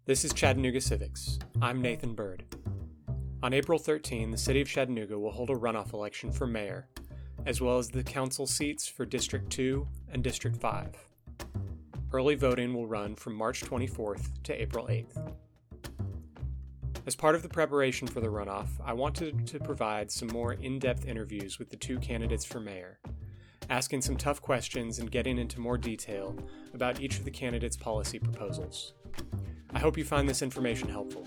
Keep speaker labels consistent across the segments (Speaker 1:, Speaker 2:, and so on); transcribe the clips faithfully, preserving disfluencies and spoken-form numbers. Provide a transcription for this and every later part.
Speaker 1: This is Chattanooga Civics. I'm Nathan Bird. On April thirteenth, the City of Chattanooga will hold a runoff election for mayor, as well as the council seats for District two and District five. Early voting will run from March twenty-fourth to April eighth. As part of the preparation for the runoff, I wanted to provide some more in-depth interviews with the two candidates for mayor, asking some tough questions and getting into more detail about each of the candidates' policy proposals. I hope you find this information helpful.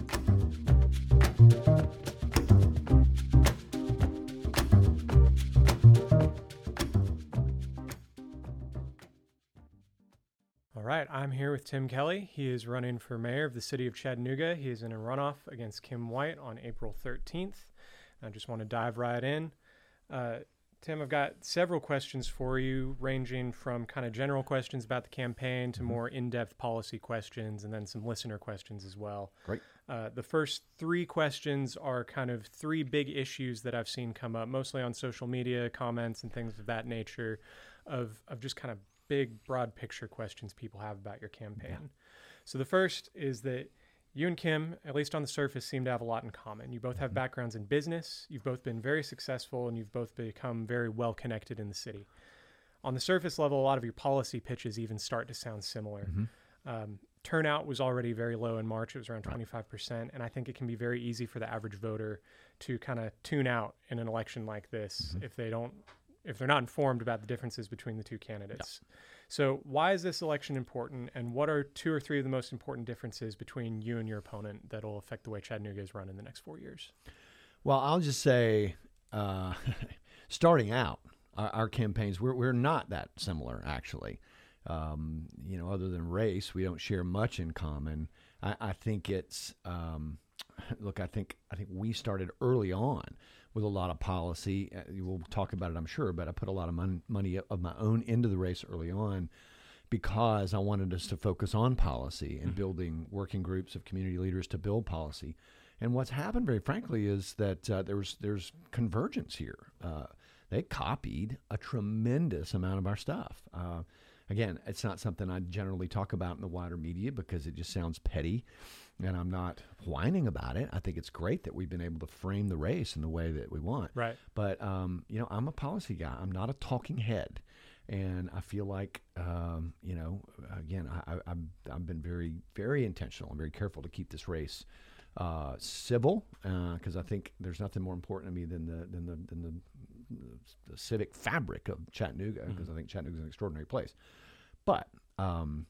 Speaker 1: All right, I'm here with Tim Kelly. He is running for mayor of the city of Chattanooga. He is in a runoff against Kim White on April thirteenth. I just want to dive right in. Uh, Tim, I've got several questions for you, ranging from kind of general questions about the campaign to more in-depth policy questions, and then some listener questions as well.
Speaker 2: Great.
Speaker 1: Uh, the first three questions are kind of three big issues that I've seen come up, mostly on social media comments and things of that nature, of, of just kind of big, broad picture questions people have about your campaign. Yeah. So the first is that you and Kim, at least on the surface, seem to have a lot in common. You both have backgrounds in business, you've both been very successful, and you've both become very well connected in the city. On the surface level, a lot of your policy pitches even start to sound similar. Mm-hmm. Um, turnout was already very low in March. It was around twenty-five percent, and I think it can be very easy for the average voter to kind of tune out in an election like this mm-hmm. if they don't, if they're not informed about the differences between the two candidates. Yeah. So why is this election important, and what are two or three of the most important differences between you and your opponent that will affect the way Chattanooga is run in the next four years?
Speaker 2: Well, I'll just say, uh, starting out, our, our campaigns, we're, we're not that similar, actually. Um, you know, other than race, we don't share much in common. I, I think it's, um, look, I think I think we started early on with a lot of policy. Uh, we'll talk about it, I'm sure, but I put a lot of mon- money of my own into the race early on because I wanted us to focus on policy and mm-hmm. building working groups of community leaders to build policy. And what's happened, very frankly, is that uh, there was there's convergence here. Uh, they copied a tremendous amount of our stuff. Uh, again, it's not something I generally talk about in the wider media because it just sounds petty. And I'm not whining about it. I think it's great that we've been able to frame the race in the way that we want.
Speaker 1: Right.
Speaker 2: But, um, you know, I'm a policy guy. I'm not a talking head. And I feel like, um, you know, again, I, I, I've, I've been very, very intentional and very careful to keep this race uh, civil because uh, I think there's nothing more important to me than the than the, than the, the civic fabric of Chattanooga because mm-hmm. I think Chattanooga is an extraordinary place. But, um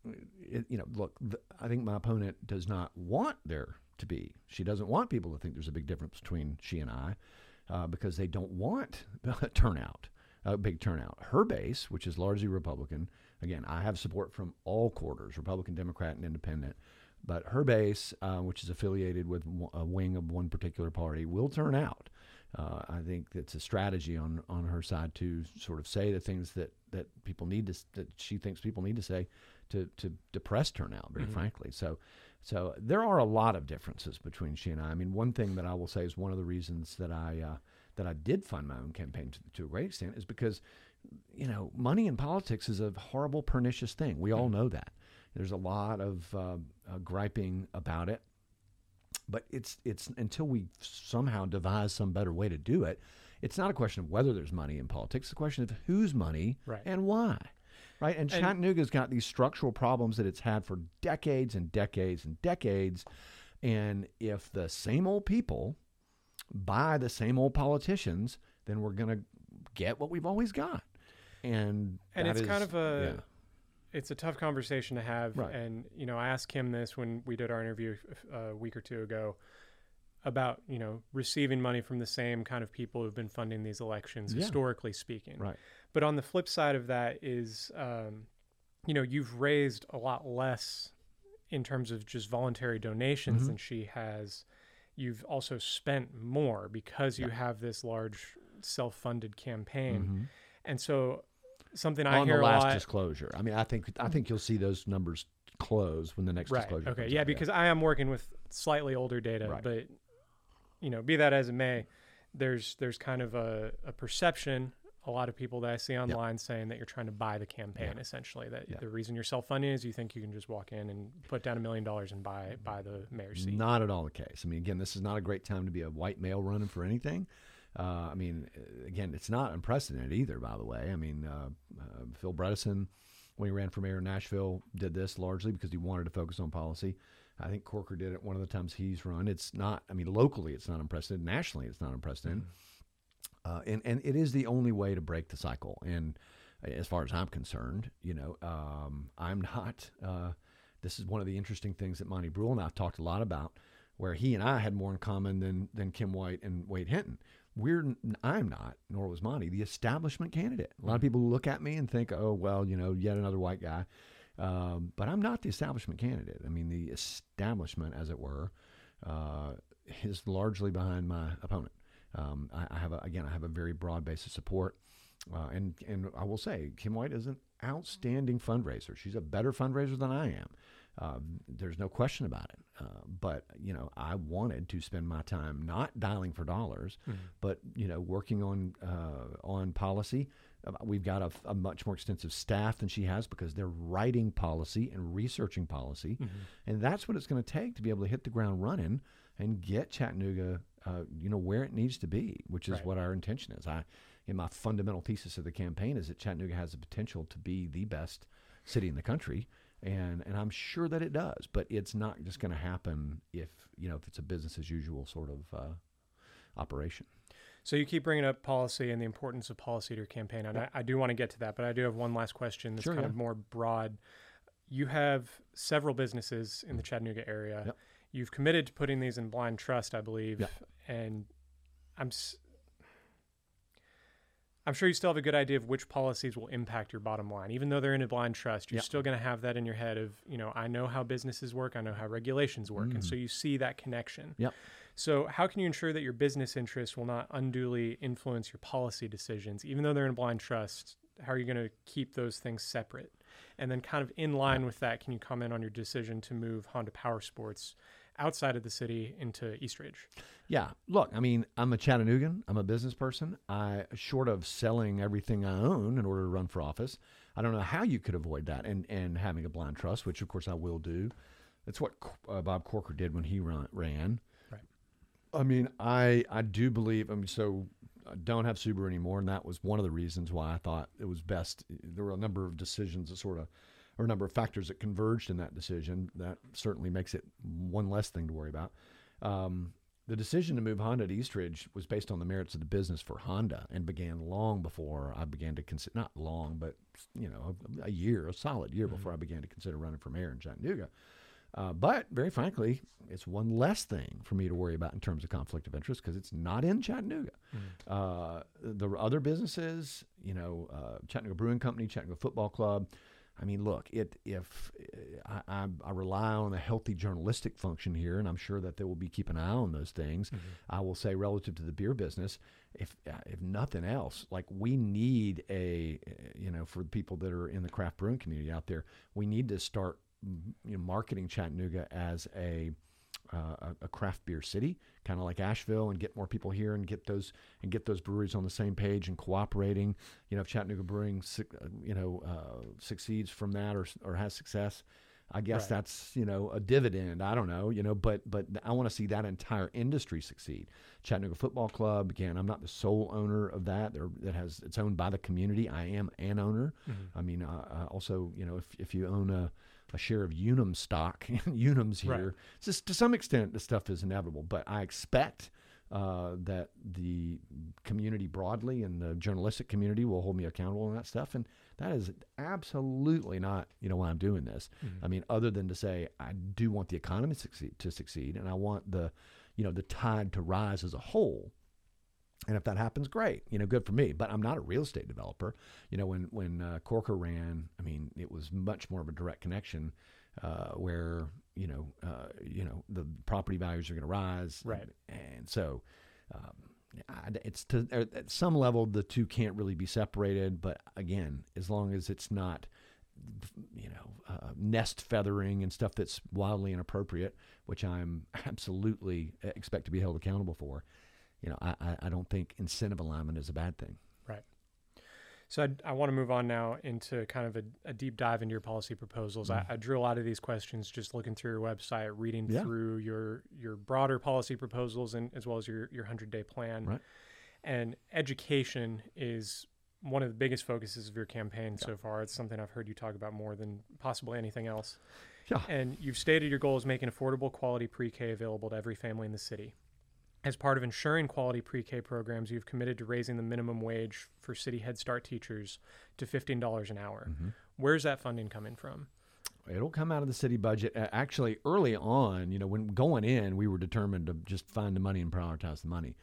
Speaker 2: It, you know, look, the, I think my opponent does not want there to be. She doesn't want people to think there's a big difference between she and I uh, because they don't want a turnout, a big turnout. Her base, which is largely Republican, again, I have support from all quarters, Republican, Democrat, and Independent, but her base, uh, which is affiliated with a wing of one particular party, will turn out. Uh, I think it's a strategy on, on her side to sort of say the things that, that people need to, that she thinks people need to say to, to depress turnout, very mm-hmm. frankly. So, so there are a lot of differences between she and I. I mean, one thing that I will say is one of the reasons that I, uh, that I did fund my own campaign to, to a great extent is because, you know, money in politics is a horrible, pernicious thing. We all know that. There's a lot of uh, uh, griping about it. But it's it's until we somehow devise some better way to do it, it's not a question of whether there's money in politics. It's a question of whose money
Speaker 1: right.
Speaker 2: and why. Right? And, and Chattanooga's got these structural problems that it's had for decades and decades and decades. And if the same old people buy the same old politicians, then we're going to get what we've always got. And
Speaker 1: and it's
Speaker 2: is,
Speaker 1: kind of a...
Speaker 2: Yeah.
Speaker 1: It's a tough conversation to have.
Speaker 2: Right.
Speaker 1: And, you know, I asked Kim this when we did our interview a week or two ago about, you know, receiving money from the same kind of people who've been funding these elections,
Speaker 2: yeah.
Speaker 1: historically speaking.
Speaker 2: Right.
Speaker 1: But on the flip side of that is, um, you know, you've raised a lot less in terms of just voluntary donations mm-hmm. than she has. You've also spent more because you yeah. have this large self-funded campaign. Mm-hmm. And so... Something I
Speaker 2: on
Speaker 1: hear
Speaker 2: the
Speaker 1: a
Speaker 2: last
Speaker 1: lot.
Speaker 2: disclosure. I mean, I think I think you'll see those numbers close when the next
Speaker 1: right.
Speaker 2: disclosure.
Speaker 1: Okay.
Speaker 2: comes
Speaker 1: Yeah,
Speaker 2: out.
Speaker 1: because I am working with slightly older data,
Speaker 2: right.
Speaker 1: but you know, be that as it may, there's there's kind of a, a perception a lot of people that I see online yep. saying that you're trying to buy the campaign, yeah. essentially. That yeah. the reason you're self-funding is you think you can just walk in and put down a million dollars and buy buy the mayor's seat.
Speaker 2: Not at all the case. I mean, again, this is not a great time to be a white male running for anything. Uh, I mean, again, it's not unprecedented either, by the way. I mean, uh, uh, Phil Bredesen, when he ran for mayor in Nashville, did this largely because he wanted to focus on policy. I think Corker did it one of the times he's run. It's not, I mean, locally it's not unprecedented. Nationally it's not unprecedented. Mm-hmm. Uh, and, and it is the only way to break the cycle. And as far as I'm concerned, you know, um, I'm not, uh, this is one of the interesting things that Monty Brule and I talked a lot about, where he and I had more in common than, than Kim White and Wade Hinton. We're, I'm not, nor was Monty, the establishment candidate. A lot of people look at me and think, oh, well, you know, yet another white guy. Um, but I'm not the establishment candidate. I mean, the establishment, as it were, uh, is largely behind my opponent. Um, I, I have, a, again, I have a very broad base of support. Uh, and, and I will say, Kim White is an outstanding fundraiser. She's a better fundraiser than I am. Uh, there's no question about it. Uh, but, you know, I wanted to spend my time not dialing for dollars, mm-hmm. but, you know, working on uh, on policy. Uh, we've got a, a much more extensive staff than she has because they're writing policy and researching policy. Mm-hmm. And that's what it's going to take to be able to hit the ground running and get Chattanooga, uh, you know, where it needs to be, which is right. what our intention is. I, in my fundamental thesis of the campaign is that Chattanooga has the potential to be the best city in the country. And and I'm sure that it does, but it's not just going to happen if, you know, if it's a business as usual sort of uh, operation.
Speaker 1: So you keep bringing up policy and the importance of policy to your campaign, and yeah. I, I do want to get to that, but I do have one last question that's
Speaker 2: sure,
Speaker 1: kind
Speaker 2: yeah.
Speaker 1: of more broad. You have several businesses in the Chattanooga area.
Speaker 2: Yep.
Speaker 1: You've committed to putting these in blind trust, I believe,
Speaker 2: yep.
Speaker 1: and I'm s- I'm sure you still have a good idea of which policies will impact your bottom line. Even though they're in a blind trust, you're
Speaker 2: yep.
Speaker 1: still going to have that in your head of, you know, I know how businesses work, I know how regulations work, mm. and so you see that connection.
Speaker 2: Yep.
Speaker 1: So how can you ensure that your business interests will not unduly influence your policy decisions, even though they're in a blind trust? How are you going to keep those things separate? And then kind of in line with that, can you comment on your decision to move Honda Power Sports outside of the city into East Ridge?
Speaker 2: Yeah. Look, I mean, I'm a Chattanoogan. I'm a business person. I, short of selling everything I own in order to run for office, I don't know how you could avoid that and, and having a blind trust, which of course I will do. That's what uh, Bob Corker did when he run, ran.
Speaker 1: Right.
Speaker 2: I mean, I, I do believe, I mean, so I don't have Subaru anymore, and that was one of the reasons why I thought it was best. There were a number of decisions that sort of, or a number of factors that converged in that decision. That certainly makes it one less thing to worry about. Um, the decision to move Honda to East Ridge was based on the merits of the business for Honda and began long before I began to consider, not long, but, you know, a, a year, a solid year mm-hmm. before I began to consider running for mayor in Chattanooga. Uh, but very frankly, it's one less thing for me to worry about in terms of conflict of interest because it's not in Chattanooga. Mm-hmm. Uh, the other businesses, you know, uh, Chattanooga Brewing Company, Chattanooga Football Club, I mean, look, it, if I, I, I rely on a healthy journalistic function here, and I'm sure that they will be keeping an eye on those things. Mm-hmm. I will say relative to the beer business, if if nothing else, like we need a, you know, for people that are in the craft brewing community out there, we need to start, you know, marketing Chattanooga as a uh, a, a craft beer city, kind of like Asheville, and get more people here and get those and get those breweries on the same page and cooperating. You know, if Chattanooga Brewing, you know, uh, succeeds from that or or has success, I guess right. that's, you know, a dividend. I don't know, you know, but but I want to see that entire industry succeed. Chattanooga Football Club, again, I'm not the sole owner of that. There, that has it's owned by the community. I am an owner. Mm-hmm. I mean, uh, uh, also, you know, if if you own a a share of Unum stock, Unum's here. Right. Just to some extent, the stuff is inevitable, but I expect uh, that the community broadly and the journalistic community will hold me accountable on that stuff. And that is absolutely not, you know, why I'm doing this. Mm-hmm. I mean, other than to say, I do want the economy to succeed, to succeed, and I want the, you know, the tide to rise as a whole. And if that happens, great, you know, good for me. But I'm not a real estate developer. You know, when when uh, Corker ran, I mean, it was much more of a direct connection, uh, where you know, uh, you know, the property values are going to rise,
Speaker 1: right?
Speaker 2: And, and so, um, I, it's to at some level the two can't really be separated. But again, as long as it's not, you know, uh, nest feathering and stuff that's wildly inappropriate, which I'm absolutely expect to be held accountable for. You know, I, I don't think incentive alignment is a bad thing.
Speaker 1: Right. So I, I want to move on now into kind of a, a deep dive into your policy proposals.
Speaker 2: Mm.
Speaker 1: I, I drew a lot of these questions just looking through your website, reading
Speaker 2: Yeah.
Speaker 1: through your your broader policy proposals, and as well as your your hundred-day plan.
Speaker 2: Right.
Speaker 1: And education is one of the biggest focuses of your campaign
Speaker 2: Yeah.
Speaker 1: so far. It's something I've heard you talk about more than possibly anything else.
Speaker 2: Yeah.
Speaker 1: And you've stated your goal is making affordable, quality pre-K available to every family in the city. As part of ensuring quality pre-K programs, you've committed to raising the minimum wage for city Head Start teachers to fifteen dollars an hour.
Speaker 2: Mm-hmm.
Speaker 1: Where's that funding coming from?
Speaker 2: It'll come out of the city budget. Uh, actually, early on, you know, when going in, we were determined to just find the money and prioritize the money.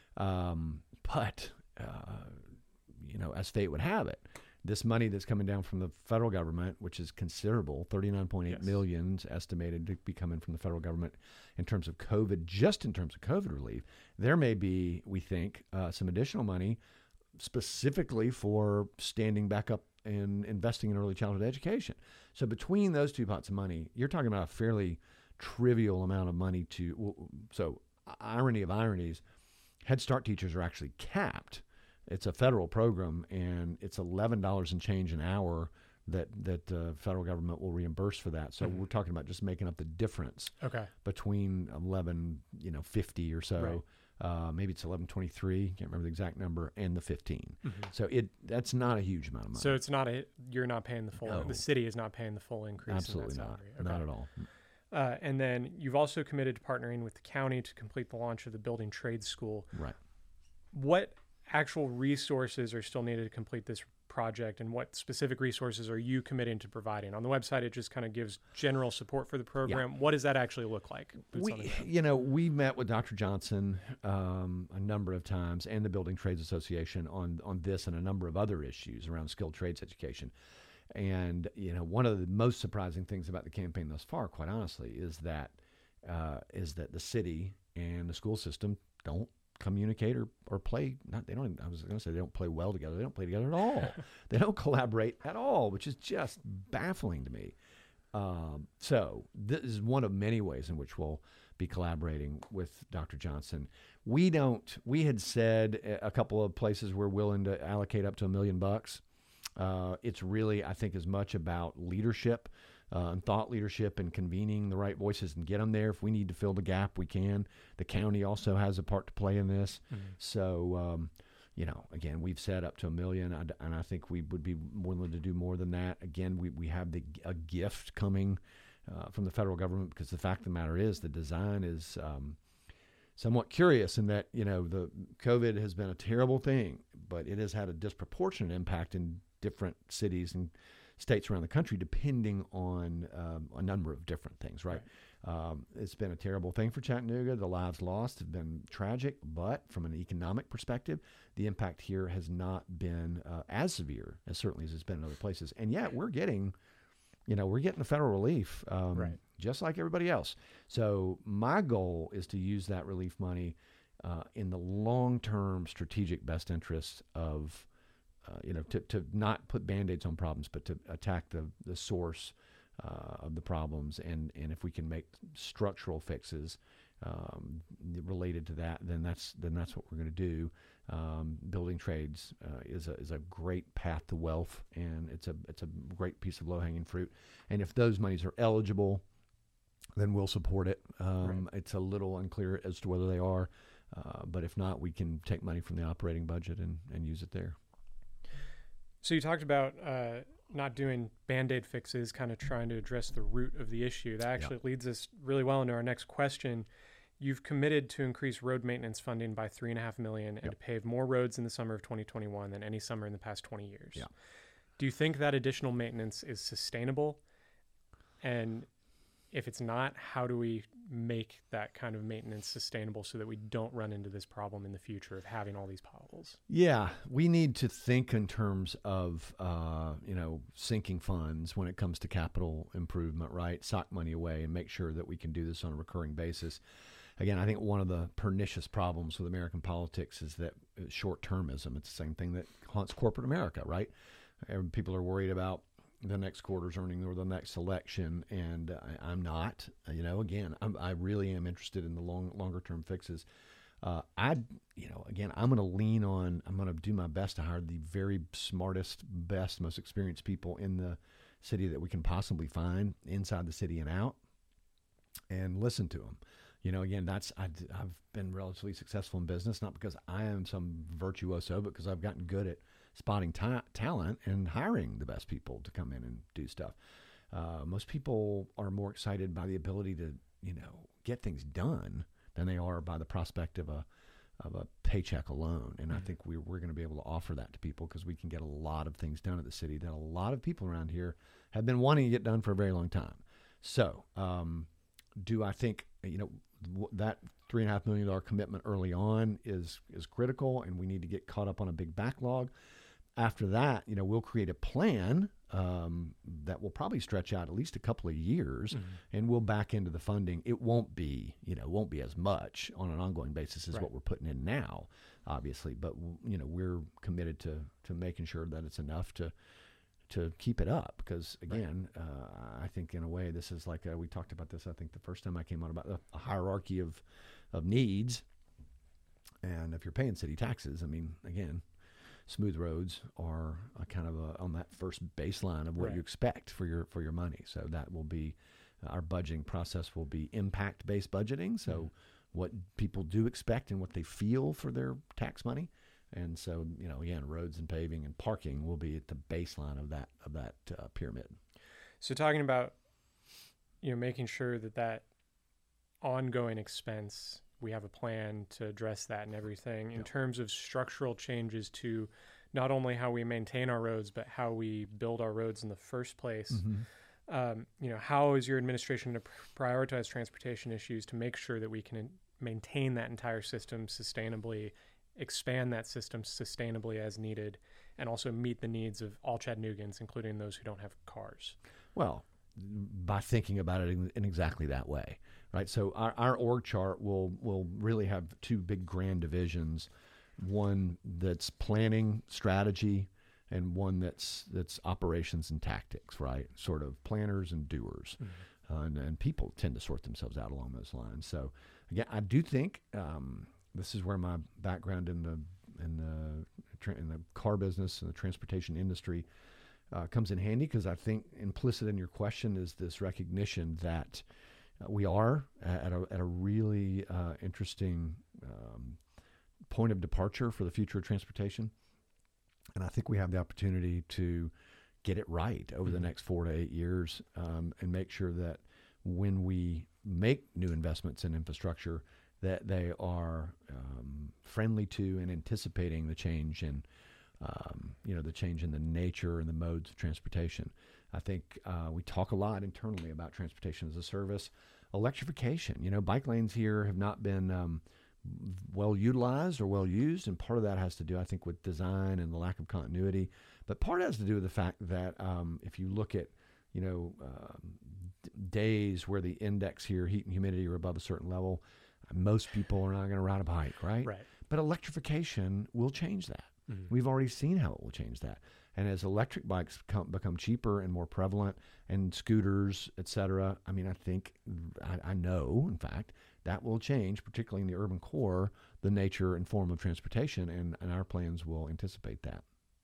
Speaker 2: Um, but, uh, you know, as fate would have it, this money that's coming down from the federal government, which is considerable, thirty-nine point eight
Speaker 1: Yes.
Speaker 2: million estimated to be coming from the federal government in terms of COVID, just in terms of COVID relief. There may be, we think, uh, some additional money specifically for standing back up and investing in early childhood education. So between those two pots of money, you're talking about a fairly trivial amount of money to, so irony of ironies, Head Start teachers are actually capped. It's a federal program, and it's eleven dollars and change an hour that that the uh, federal government will reimburse for that. So
Speaker 1: Mm-hmm.
Speaker 2: we're talking about just making up the difference
Speaker 1: Okay.
Speaker 2: between eleven, you know, fifty or so.
Speaker 1: Right.
Speaker 2: Uh, maybe it's eleven twenty-three. Can't remember the exact number, and the fifteen.
Speaker 1: Mm-hmm.
Speaker 2: So it that's not a huge amount of money.
Speaker 1: So it's not a, you're not paying the full,
Speaker 2: No.
Speaker 1: the city is not paying the full increase
Speaker 2: Absolutely
Speaker 1: in that
Speaker 2: not.
Speaker 1: salary.
Speaker 2: Not at all.
Speaker 1: Uh, and then you've also committed to partnering with the county to complete the launch of the Building Trades School.
Speaker 2: Right.
Speaker 1: What actual resources are still needed to complete this project, and what specific resources are you committing to providing? On the website, it just kind of gives general support for the program. What does that actually look like? Boots on the
Speaker 2: We,
Speaker 1: ground.
Speaker 2: you know, we met with Doctor Johnson um, a number of times, and the Building Trades Association on on this and a number of other issues around skilled trades education. And you know, one of the most surprising things about the campaign thus far, quite honestly, is that uh, is that the city and the school system don't communicate or, or play. Not they don't. I was going to say they don't play well together. They don't play together at all. They don't collaborate at all, which is just baffling to me. Um, so this is one of many ways in which we'll be collaborating with Doctor Johnson. We don't. We had said a couple of places we're willing to allocate up to a million bucks. Uh, it's really, I think, as much about leadership uh, and thought leadership and convening the right voices and get them there. If we need to fill the gap, we can. The county also has a part to play in this.
Speaker 1: Mhm.
Speaker 2: So, um, you know, again, we've set up to a million, and and I think we would be willing to do more than that. Again, we, we have the a gift coming uh, from the federal government, because the fact of the matter is the design is um, somewhat curious in that, you know, the COVID has been a terrible thing, but it has had a disproportionate impact in different cities and states around the country, depending on um, a number of different things, right? right. Um, it's been a terrible thing for Chattanooga. The lives lost have been tragic, but from an economic perspective, the impact here has not been uh, as severe as certainly as it's been in other places. And yet we're getting, you know, we're getting the federal relief, um,
Speaker 1: Right.
Speaker 2: just like everybody else. So my goal is to use that relief money uh, in the long-term strategic best interests of Uh, you know, to, to not put Band-Aids on problems, but to attack the, the source uh, of the problems. And, and if we can make structural fixes um, related to that, then that's then that's what we're going to do. Um, building trades uh, is a is a great path to wealth, and it's a it's a great piece of low-hanging fruit. And if those monies are eligible, then we'll support it. Um,
Speaker 1: Right.
Speaker 2: It's a little unclear as to whether they are, uh, but if not, we can take money from the operating budget and, and use it there.
Speaker 1: So you talked about uh, not doing Band-Aid fixes, kind of trying to address the root of the issue. That actually leads us really well into our next question. You've committed to increase road maintenance funding by three and a half million and
Speaker 2: Yep.
Speaker 1: to pave more roads in the summer of twenty twenty-one than any summer in the past twenty years.
Speaker 2: Yeah.
Speaker 1: Do you think that additional maintenance is sustainable? And if it's not, how do we make that kind of maintenance sustainable so that we don't run into this problem in the future of having all these potholes?
Speaker 2: Yeah, we need to think in terms of, uh, you know, sinking funds when it comes to capital improvement, right? Sock money away and make sure that we can do this on a recurring basis. Again, I think one of the pernicious problems with American politics is that short-termism. It's the same thing that haunts corporate America, right? Every- People are worried about the next quarter's earning or the next election, and I, I'm not. You know, again, I'm, I really am interested in the long, longer-term fixes. Uh, I, you know, again, I'm going to lean on, I'm going to do my best to hire the very smartest, best, most experienced people in the city that we can possibly find inside the city and out, and listen to them. You know, again, that's, I, I've been relatively successful in business, not because I am some virtuoso, but because I've gotten good at spotting ta- talent and hiring the best people to come in and do stuff. Uh, most people are more excited by the ability to, you know, get things done than they are by the prospect of a of a paycheck alone. And mm-hmm. I think we're, we're going to be able to offer that to people because we can get a lot of things done at the city that a lot of people around here have been wanting to get done for a very long time. So um, do I think, you know, w- that three and a half million dollar commitment early on is is critical, and we need to get caught up on a big backlog. After that, you know, we'll create a plan um, that will probably stretch out at least a couple of years, mm-hmm. and we'll back into the funding. It won't be, you know, won't be as much on an ongoing basis as right. what we're putting in now, obviously. But you know, we're committed to to making sure that it's enough to to keep it up. Because again, right. uh, I think in a way this is like a, we talked about this. I think the first time I came on about a, a hierarchy of of needs, and if you're paying city taxes, I mean, again. Smooth roads are a kind of a, on that first baseline of what right. you expect for your for your money. So that will be uh, our budgeting process will be impact based budgeting. So mm-hmm. what people do expect and what they feel for their tax money. And so, you know, again, roads and paving and parking will be at the baseline of that of that uh, pyramid.
Speaker 1: So talking about, you know, making sure that that ongoing expense, we have a plan to address that and everything in yep. terms of structural changes to not only how we maintain our roads, but how we build our roads in the first place. Mm-hmm. Um, you know, how is your administration to prioritize transportation issues to make sure that we can in- maintain that entire system sustainably, expand that system sustainably as needed, and also meet the needs of all Chattanooggans, including those who don't have cars?
Speaker 2: Well, by thinking about it in, in exactly that way. Right, so our, our org chart will will really have two big grand divisions, one that's planning strategy, and one that's that's operations and tactics. Right, sort of planners and doers, mm-hmm. uh, and, and people tend to sort themselves out along those lines. So again, I do think um, this is where my background in the in the in the car business and the transportation industry uh, comes in handy, because I think implicit in your question is this recognition that Uh, we are at a, at a really uh, interesting um, point of departure for the future of transportation. And I think we have the opportunity to get it right over mm-hmm. the next four to eight years um, and make sure that when we make new investments in infrastructure, that they are um, friendly to and anticipating the change in, um, you know, the change in the nature and the modes of transportation. I think uh, we talk a lot internally about transportation as a service. Electrification, you know, bike lanes here have not been um, well utilized or well used, and part of that has to do, I think, with design and the lack of continuity. But part of it has to do with the fact that um, if you look at, you know, um, d- days where the index here, heat and humidity, are above a certain level, most people are not going to ride a bike, right?
Speaker 1: Right.
Speaker 2: But electrification will change that. Mm-hmm. We've already seen how it will change that. And as electric bikes become, become cheaper and more prevalent, and scooters, et cetera, I mean, I think, I, I know, in fact, that will change, particularly in the urban core, the nature and form of transportation, and, and our plans will anticipate that.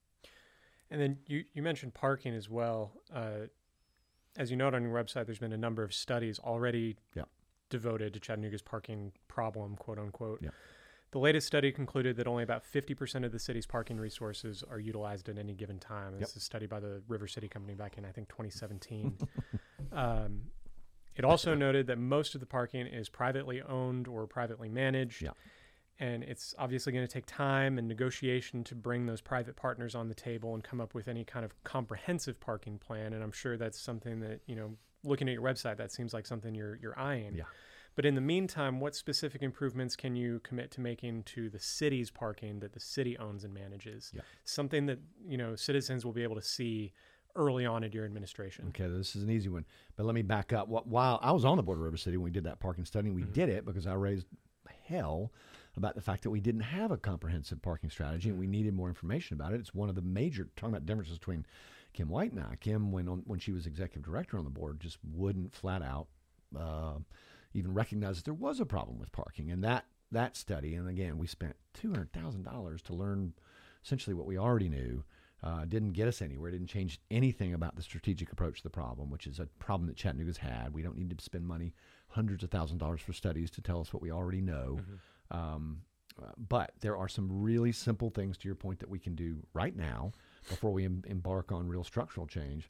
Speaker 1: And then you, you mentioned parking as well. Uh, as you note on your website, there's been a number of studies already
Speaker 2: yeah.
Speaker 1: devoted to Chattanooga's parking problem, quote unquote.
Speaker 2: Yeah.
Speaker 1: The latest study concluded that only about fifty percent of the city's parking resources are utilized at any given time. This
Speaker 2: yep.
Speaker 1: is a study by the River City Company back in, I think, twenty seventeen. um, it also noted that most of the parking is privately owned or privately managed.
Speaker 2: Yeah.
Speaker 1: And it's obviously going to take time and negotiation to bring those private partners on the table and come up with any kind of comprehensive parking plan. And I'm sure that's something that, you know, looking at your website, that seems like something you're you're eyeing.
Speaker 2: Yeah.
Speaker 1: But in the meantime, what specific improvements can you commit to making to the city's parking that the city owns and manages?
Speaker 2: Yeah.
Speaker 1: Something that, you know, citizens will be able to see early on in your administration.
Speaker 2: Okay, this is an easy one. But let me back up. While I was on the board of River City when we did that parking study, we mm-hmm. did it because I raised hell about the fact that we didn't have a comprehensive parking strategy and we needed more information about it. It's one of the major, talking about differences between Kim White and I. Kim, when on, when she was executive director on the board, just wouldn't flat out uh, even recognize that there was a problem with parking. And that that study, and again, we spent two hundred thousand dollars to learn essentially what we already knew. Uh, didn't get us anywhere. Didn't change anything about the strategic approach to the problem, which is a problem that Chattanooga's had. We don't need to spend money, hundreds of thousand dollars for studies to tell us what we already know. Mm-hmm. Um, uh, but there are some really simple things, to your point, that we can do right now before we em- embark on real structural change.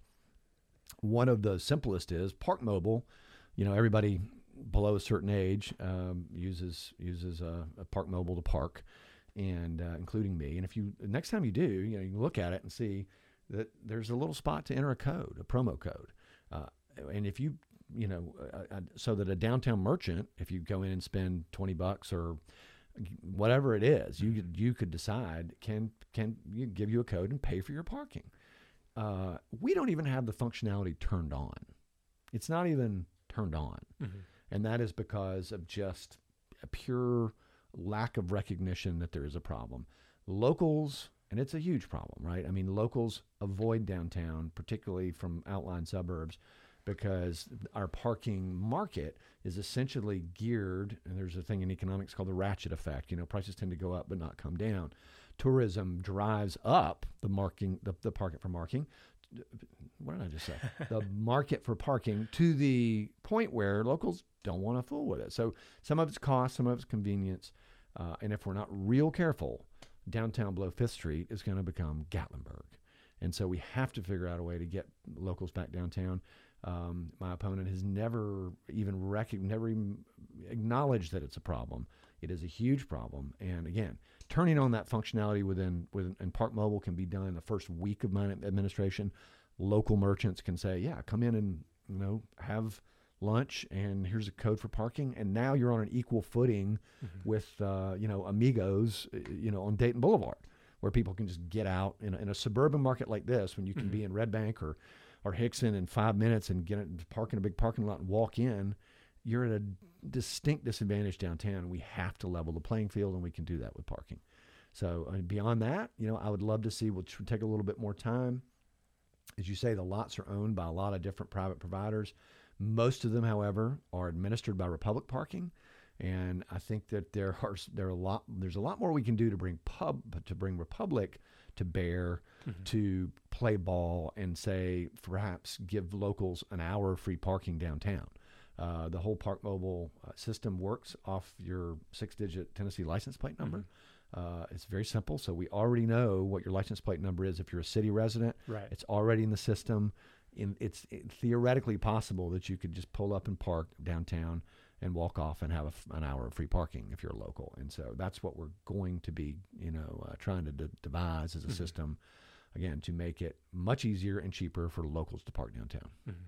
Speaker 2: One of the simplest is Park Mobile. You know, everybody below a certain age um, uses uses a, a Park Mobile to park. And uh, including me. And if you next time you do, you know, you can look at it and see that there's a little spot to enter a code, a promo code. Uh, and if you, you know, uh, uh, so that a downtown merchant, if you go in and spend twenty bucks or whatever it is, you you could decide can can you give you a code and pay for your parking. Uh, we don't even have the functionality turned on. It's not even turned on, mm-hmm. and that is because of just a pure lack of recognition that there is a problem. Locals, and it's a huge problem, right? I mean, locals avoid downtown, particularly from outlying suburbs, because our parking market is essentially geared, and there's a thing in economics called the ratchet effect. You know, prices tend to go up but not come down. Tourism drives up the marking, the, the market for parking. What did I just say? The market for parking to the point where locals don't want to fool with it. So some of it's cost, some of it's convenience. Uh, and if we're not real careful, downtown below Fifth Street is going to become Gatlinburg. And so we have to figure out a way to get locals back downtown. Um, my opponent has never even rec- never even acknowledged that it's a problem. It is a huge problem. And again, turning on that functionality within, within and Park Mobile can be done in the first week of my administration. Local merchants can say, yeah, come in and, you know, have lunch, and here's a code for parking, and now you're on an equal footing mm-hmm. with uh, you know amigos, you know, on Dayton Boulevard, where people can just get out in a, in a suburban market like this, when you can mm-hmm. be in Red Bank or or Hickson in five minutes and get it, park in a big parking lot and walk in. You're at a distinct disadvantage downtown. We have to level the playing field, and we can do that with parking. So uh, beyond that, you know, I would love to see, which would take a little bit more time. As you say, the lots are owned by a lot of different private providers. Most of them, however, are administered by Republic Parking, and I think that there are there are a lot there's a lot more we can do to bring pub to bring Republic to bear, mm-hmm. to play ball and say perhaps give locals an hour of free parking downtown. Uh, the whole Park Mobile uh, system works off your six-digit Tennessee license plate number. Mm-hmm. Uh, it's very simple, so we already know what your license plate number is if you're a city resident.
Speaker 1: Right.
Speaker 2: It's already in the system. In, it's theoretically possible that you could just pull up and park downtown and walk off and have a, an hour of free parking if you're local. And so that's what we're going to be, you know, uh, trying to de- devise as a mm-hmm. system, again, to make it much easier and cheaper for locals to park downtown.
Speaker 1: Mm-hmm.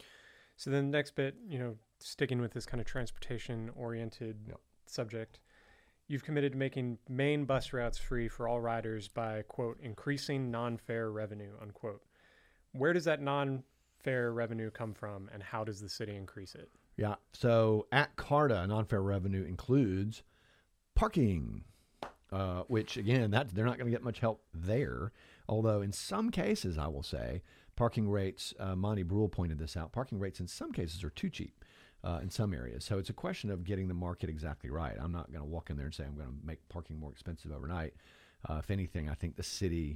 Speaker 1: So then the next bit, you know, sticking with this kind of transportation-oriented yep. subject, you've committed to making main bus routes free for all riders by, quote, increasing non-fare revenue, unquote. Where does that non-fare revenue come from, and how does the city increase it?
Speaker 2: Yeah, so at CARTA, non-fare revenue includes parking, uh, which, again, that they're not going to get much help there. Although in some cases, I will say, parking rates, uh, Monty Brule pointed this out, parking rates in some cases are too cheap uh, in some areas. So it's a question of getting the market exactly right. I'm not going to walk in there and say I'm going to make parking more expensive overnight. Uh, if anything, I think the city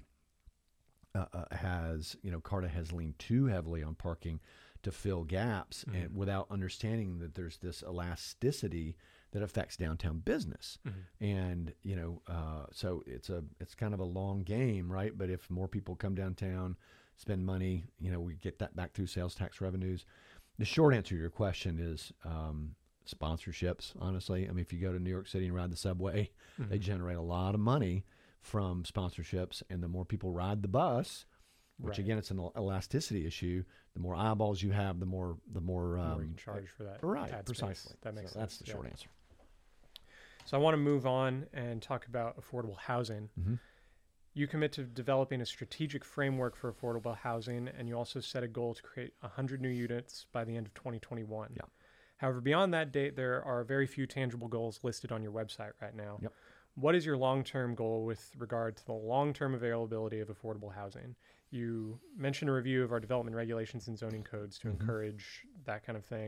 Speaker 2: uh, uh, has, you know, CARTA has leaned too heavily on parking to fill gaps mm-hmm. and without understanding that there's this elasticity that affects downtown business. Mm-hmm. And, you know, uh, so it's a, it's kind of a long game, right? But if more people come downtown, spend money, you know, we get that back through sales tax revenues. The short answer to your question is um, sponsorships, honestly. I mean, if you go to New York City and ride the subway, mm-hmm. they generate a lot of money from sponsorships. And the more people ride the bus, which right. again, it's an elasticity issue. The more eyeballs you have, the more the more, um,
Speaker 1: the more you can charge for that.
Speaker 2: Right,
Speaker 1: ad
Speaker 2: precisely.
Speaker 1: Space. That makes
Speaker 2: so
Speaker 1: sense.
Speaker 2: That's the
Speaker 1: yeah.
Speaker 2: short answer.
Speaker 1: So I want to move on and talk about affordable housing. Mm-hmm. You commit to developing a strategic framework for affordable housing, and you also set a goal to create one hundred new units by the end of twenty twenty-one.
Speaker 2: Yeah.
Speaker 1: However, beyond that date, there are very few tangible goals listed on your website right now.
Speaker 2: Yep.
Speaker 1: What is your long-term goal with regard to the long-term availability of affordable housing? You mentioned a review of our development regulations and zoning codes to mm-hmm. encourage that kind of thing.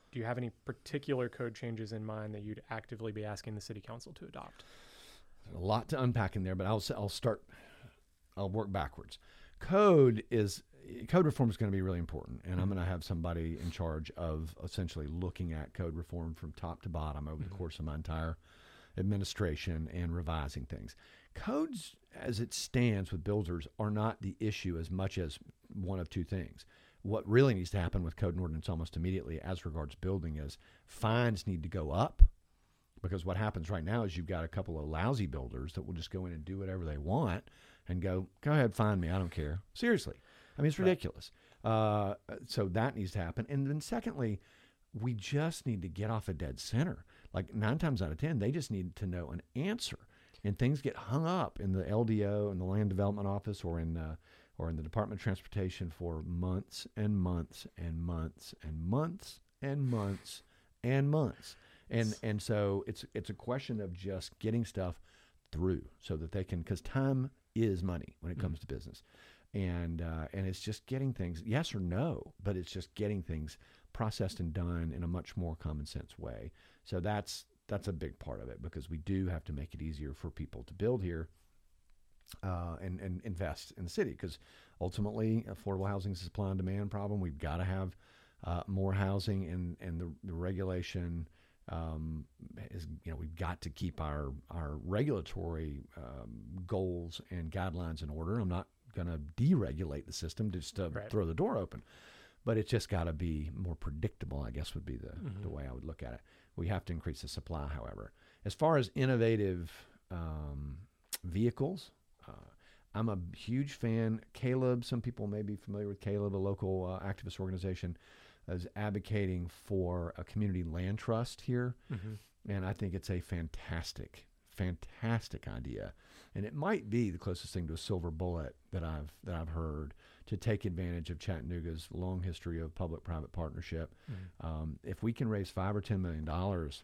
Speaker 1: do you have any particular code changes in mind that you'd actively be asking the city council to adopt?
Speaker 2: A lot to unpack in there, but I'll I'll start. I'll work backwards. Code is code reform is going to be really important, and mm-hmm. I'm going to have somebody in charge of essentially looking at code reform from top to bottom over mm-hmm. the course of my entire administration and revising things. Codes, as it stands with builders, are not the issue as much as one of two things. What really needs to happen with code and ordinance almost immediately as regards building is fines need to go up, because what happens right now is you've got a couple of lousy builders that will just go in and do whatever they want and go, go ahead, fine me, I don't care. Seriously. I mean, it's ridiculous. Right. Uh, so that needs to happen. And then secondly, we just need to get off a dead center. Like nine times out of ten, they just need to know an answer. And things get hung up in the L D O and the Land Development Office or in uh, or in the Department of Transportation for months and months and months and months and months and months. And and so it's it's a question of just getting stuff through so that they can, because time is money when it comes mm-hmm. to business. And uh, and it's just getting things, yes or no, but it's just getting things processed and done in a much more common sense way. So that's that's a big part of it, because we do have to make it easier for people to build here uh, and, and invest in the city, because ultimately affordable housing is a supply and demand problem. We've got to have uh, more housing, and, and the, the regulation um, is, you know, we've got to keep our, our regulatory um, goals and guidelines in order. I'm not going to deregulate the system just to right. throw the door open, but it's just got to be more predictable, I guess would be the, mm-hmm. the way I would look at it. We have to increase the supply, however. As far as innovative um, vehicles, uh, I'm a huge fan. Caleb, some people may be familiar with Caleb, a local uh, activist organization, is advocating for a community land trust here. Mm-hmm. And I think it's a fantastic, fantastic idea. And it might be the closest thing to a silver bullet that I've that I've heard to take advantage of Chattanooga's long history of public-private partnership. Mm-hmm. Um, if we can raise five or ten million dollars,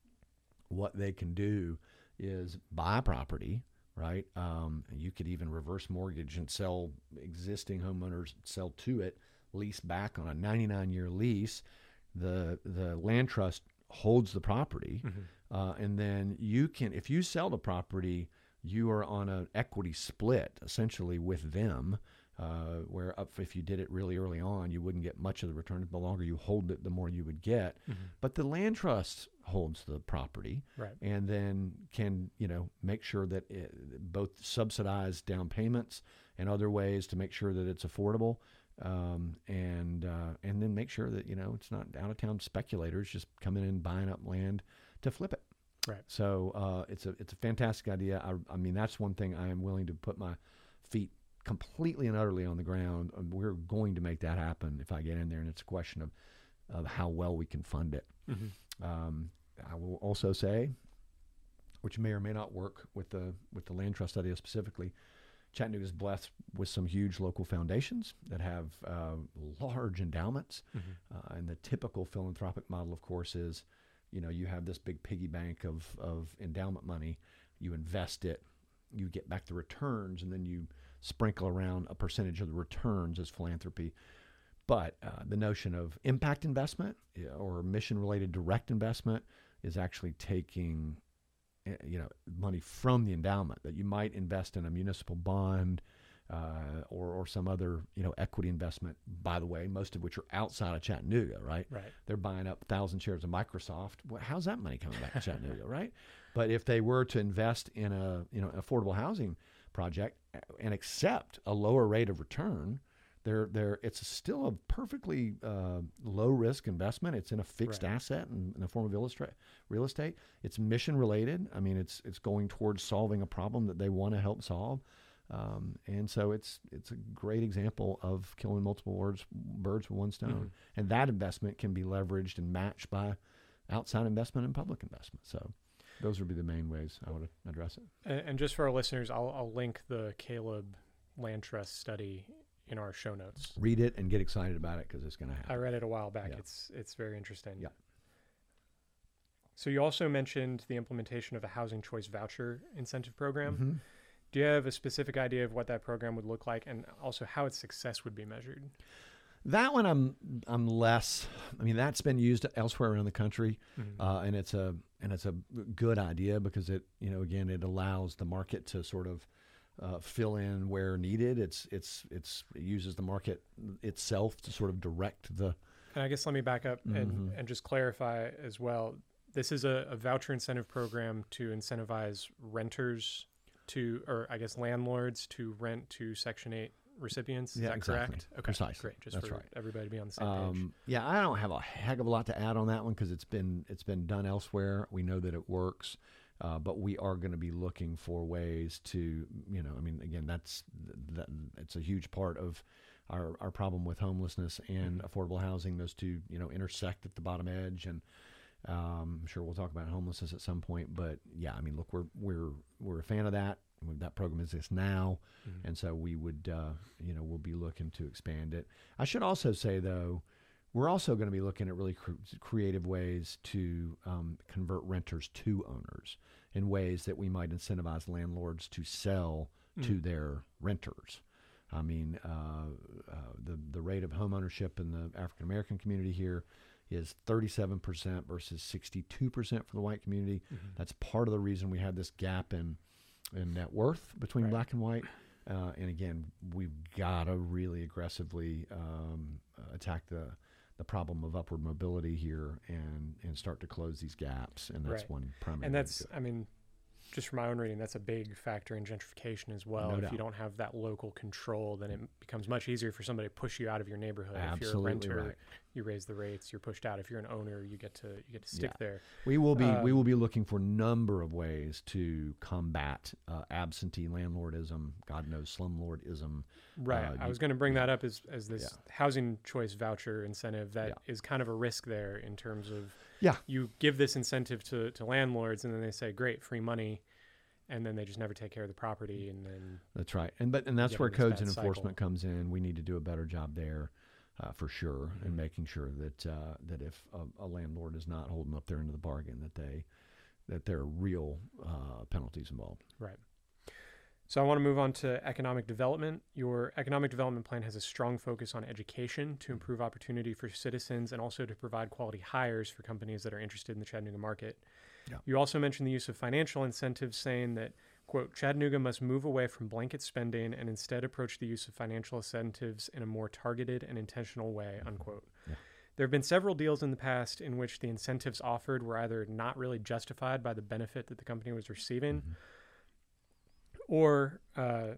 Speaker 2: what they can do is buy property, right? Um, and you could even reverse mortgage and sell existing homeowners, sell to it, lease back on a ninety-nine year lease. The the land trust holds the property, mm-hmm. uh, and then you can, if you sell the property, you are on an equity split essentially with them. Uh, where up if you did it really early on, you wouldn't get much of the return. The longer you hold it, the more you would get. Mm-hmm. But the land trust holds the property,
Speaker 1: right.
Speaker 2: and then can, you know, make sure that it, both subsidize down payments and other ways to make sure that it's affordable, um, and uh, and then make sure that, you know, it's not out of town speculators just coming in and buying up land to flip it.
Speaker 1: Right.
Speaker 2: So uh, it's a it's a fantastic idea. I, I mean, that's one thing I am willing to put my feet completely and utterly on the ground. We're going to make that happen if I get in there, and it's a question of, of how well we can fund it. Mm-hmm. Um, I will also say, which may or may not work with the with the land trust idea specifically, Chattanooga is blessed with some huge local foundations that have uh, large endowments, mm-hmm. uh, and the typical philanthropic model, of course, is, you know, you have this big piggy bank of of endowment money, you invest it, you get back the returns, and then you sprinkle around a percentage of the returns as philanthropy. But uh, the notion of impact investment or mission-related direct investment is actually taking, you know, money from the endowment that you might invest in a municipal bond uh, or or some other, you know, equity investment. By the way, most of which are outside of Chattanooga, right?
Speaker 1: Right.
Speaker 2: They're buying up thousand shares of Microsoft. Well, how's that money coming back to Chattanooga, right? But if they were to invest in a, you know, affordable housing project and accept a lower rate of return, they're, they're, it's still a perfectly uh, low risk investment. It's in a fixed right. asset in, in the form of illustra- real estate. It's mission related. I mean, it's it's going towards solving a problem that they want to help solve. Um, and so it's it's a great example of killing multiple words, birds with one stone. Mm-hmm. And that investment can be leveraged and matched by outside investment and public investment. So those would be the main ways I would address it.
Speaker 1: And, and just for our listeners, I'll, I'll link the Caleb Land Trust study in our show notes.
Speaker 2: Read it and get excited about it, because it's going to happen.
Speaker 1: I read it a while back.
Speaker 2: Yeah.
Speaker 1: It's it's very interesting.
Speaker 2: Yeah.
Speaker 1: So you also mentioned the implementation of a housing choice voucher incentive program.
Speaker 2: Mm-hmm.
Speaker 1: Do you have a specific idea of what that program would look like, and also how its success would be measured?
Speaker 2: That one I'm I'm less. I mean, that's been used elsewhere around the country,
Speaker 1: Mm-hmm.
Speaker 2: uh, and it's a and it's a good idea because it you know again it allows the market to sort of uh, fill in where needed. It's it's it's it uses the market itself to sort of direct the.
Speaker 1: And I guess let me back up and,
Speaker 2: Mhm.
Speaker 1: and just clarify as well. This is a, a voucher incentive program to incentivize renters to, or I guess landlords to rent to Section eight recipients. Is
Speaker 2: Yeah,
Speaker 1: that
Speaker 2: exactly.
Speaker 1: correct? Okay,
Speaker 2: Precisely.
Speaker 1: great. Just
Speaker 2: That's
Speaker 1: for
Speaker 2: right.
Speaker 1: everybody to be on the same page.
Speaker 2: Um, yeah, I don't have a heck of a lot to add on that one because it's been it's been done elsewhere. We know that it works, uh, but we are going to be looking for ways to, you know, I mean, again, that's that, it's a huge part of our our problem with homelessness and affordable housing. Those two, you know, intersect at the bottom edge, and um, I'm sure we'll talk about homelessness at some point. But yeah, I mean, look, we're we're we're a fan of that. That program exists now,
Speaker 1: Mhm.
Speaker 2: and so we would, uh, you know, we'll be looking to expand it. I should also say, though, we're also going to be looking at really cr- creative ways to um, convert renters to owners in ways that we might incentivize landlords to sell to
Speaker 1: Mhm.
Speaker 2: their renters. I mean, uh, uh, the the rate of home ownership in the African American community here is thirty-seven percent versus sixty-two percent for the white community.
Speaker 1: Mhm.
Speaker 2: That's part of the reason we have this gap in in net worth between
Speaker 1: Right.
Speaker 2: black and white. Uh, and again, we've got to really aggressively um, uh, attack the the problem of upward mobility here and and start to close these gaps. And that's
Speaker 1: Right.
Speaker 2: one primary.
Speaker 1: And
Speaker 2: way to
Speaker 1: that's,
Speaker 2: do it.
Speaker 1: I mean, just from my own reading, that's a big factor in gentrification as well.
Speaker 2: No
Speaker 1: if
Speaker 2: doubt.
Speaker 1: you don't have that local control, then it becomes much easier for somebody to push you out of your neighborhood.
Speaker 2: Absolutely
Speaker 1: if you're a renter,
Speaker 2: right.
Speaker 1: you raise the rates, you're pushed out. If you're an owner, you get to you get to stick
Speaker 2: Yeah.
Speaker 1: there.
Speaker 2: We will be we
Speaker 1: Um,
Speaker 2: will be looking for a number of ways to combat uh, absentee landlordism. God knows slumlordism.
Speaker 1: Right.
Speaker 2: Uh,
Speaker 1: I
Speaker 2: you-
Speaker 1: was going to bring that up as as this
Speaker 2: Yeah.
Speaker 1: housing choice voucher incentive that
Speaker 2: Yeah.
Speaker 1: is kind of a risk there in terms of
Speaker 2: Yeah.
Speaker 1: you give this incentive to, to landlords and then they say, great, free money. And then they just never take care of the property. And then,
Speaker 2: That's right, and but and that's
Speaker 1: get
Speaker 2: where
Speaker 1: in this
Speaker 2: codes
Speaker 1: bad
Speaker 2: and enforcement
Speaker 1: cycle.
Speaker 2: comes in. We need to do a better job there, uh, for sure,
Speaker 1: Mhm.
Speaker 2: and making sure that uh, that if a, a landlord is not holding up their end of the bargain, that they that there are real uh, penalties involved.
Speaker 1: right. So I want to move on to economic development. Your economic development plan has a strong focus on education to improve opportunity for citizens and also to provide quality hires for companies that are interested in the Chattanooga market.
Speaker 2: Yeah.
Speaker 1: You also mentioned the use of financial incentives, saying that, quote, Chattanooga must move away from blanket spending and instead approach the use of financial incentives in a more targeted and intentional way, unquote.
Speaker 2: Yeah.
Speaker 1: There have been several deals in the past in which the incentives offered were either not really justified by the benefit that the company was receiving,
Speaker 2: Mhm.
Speaker 1: or uh,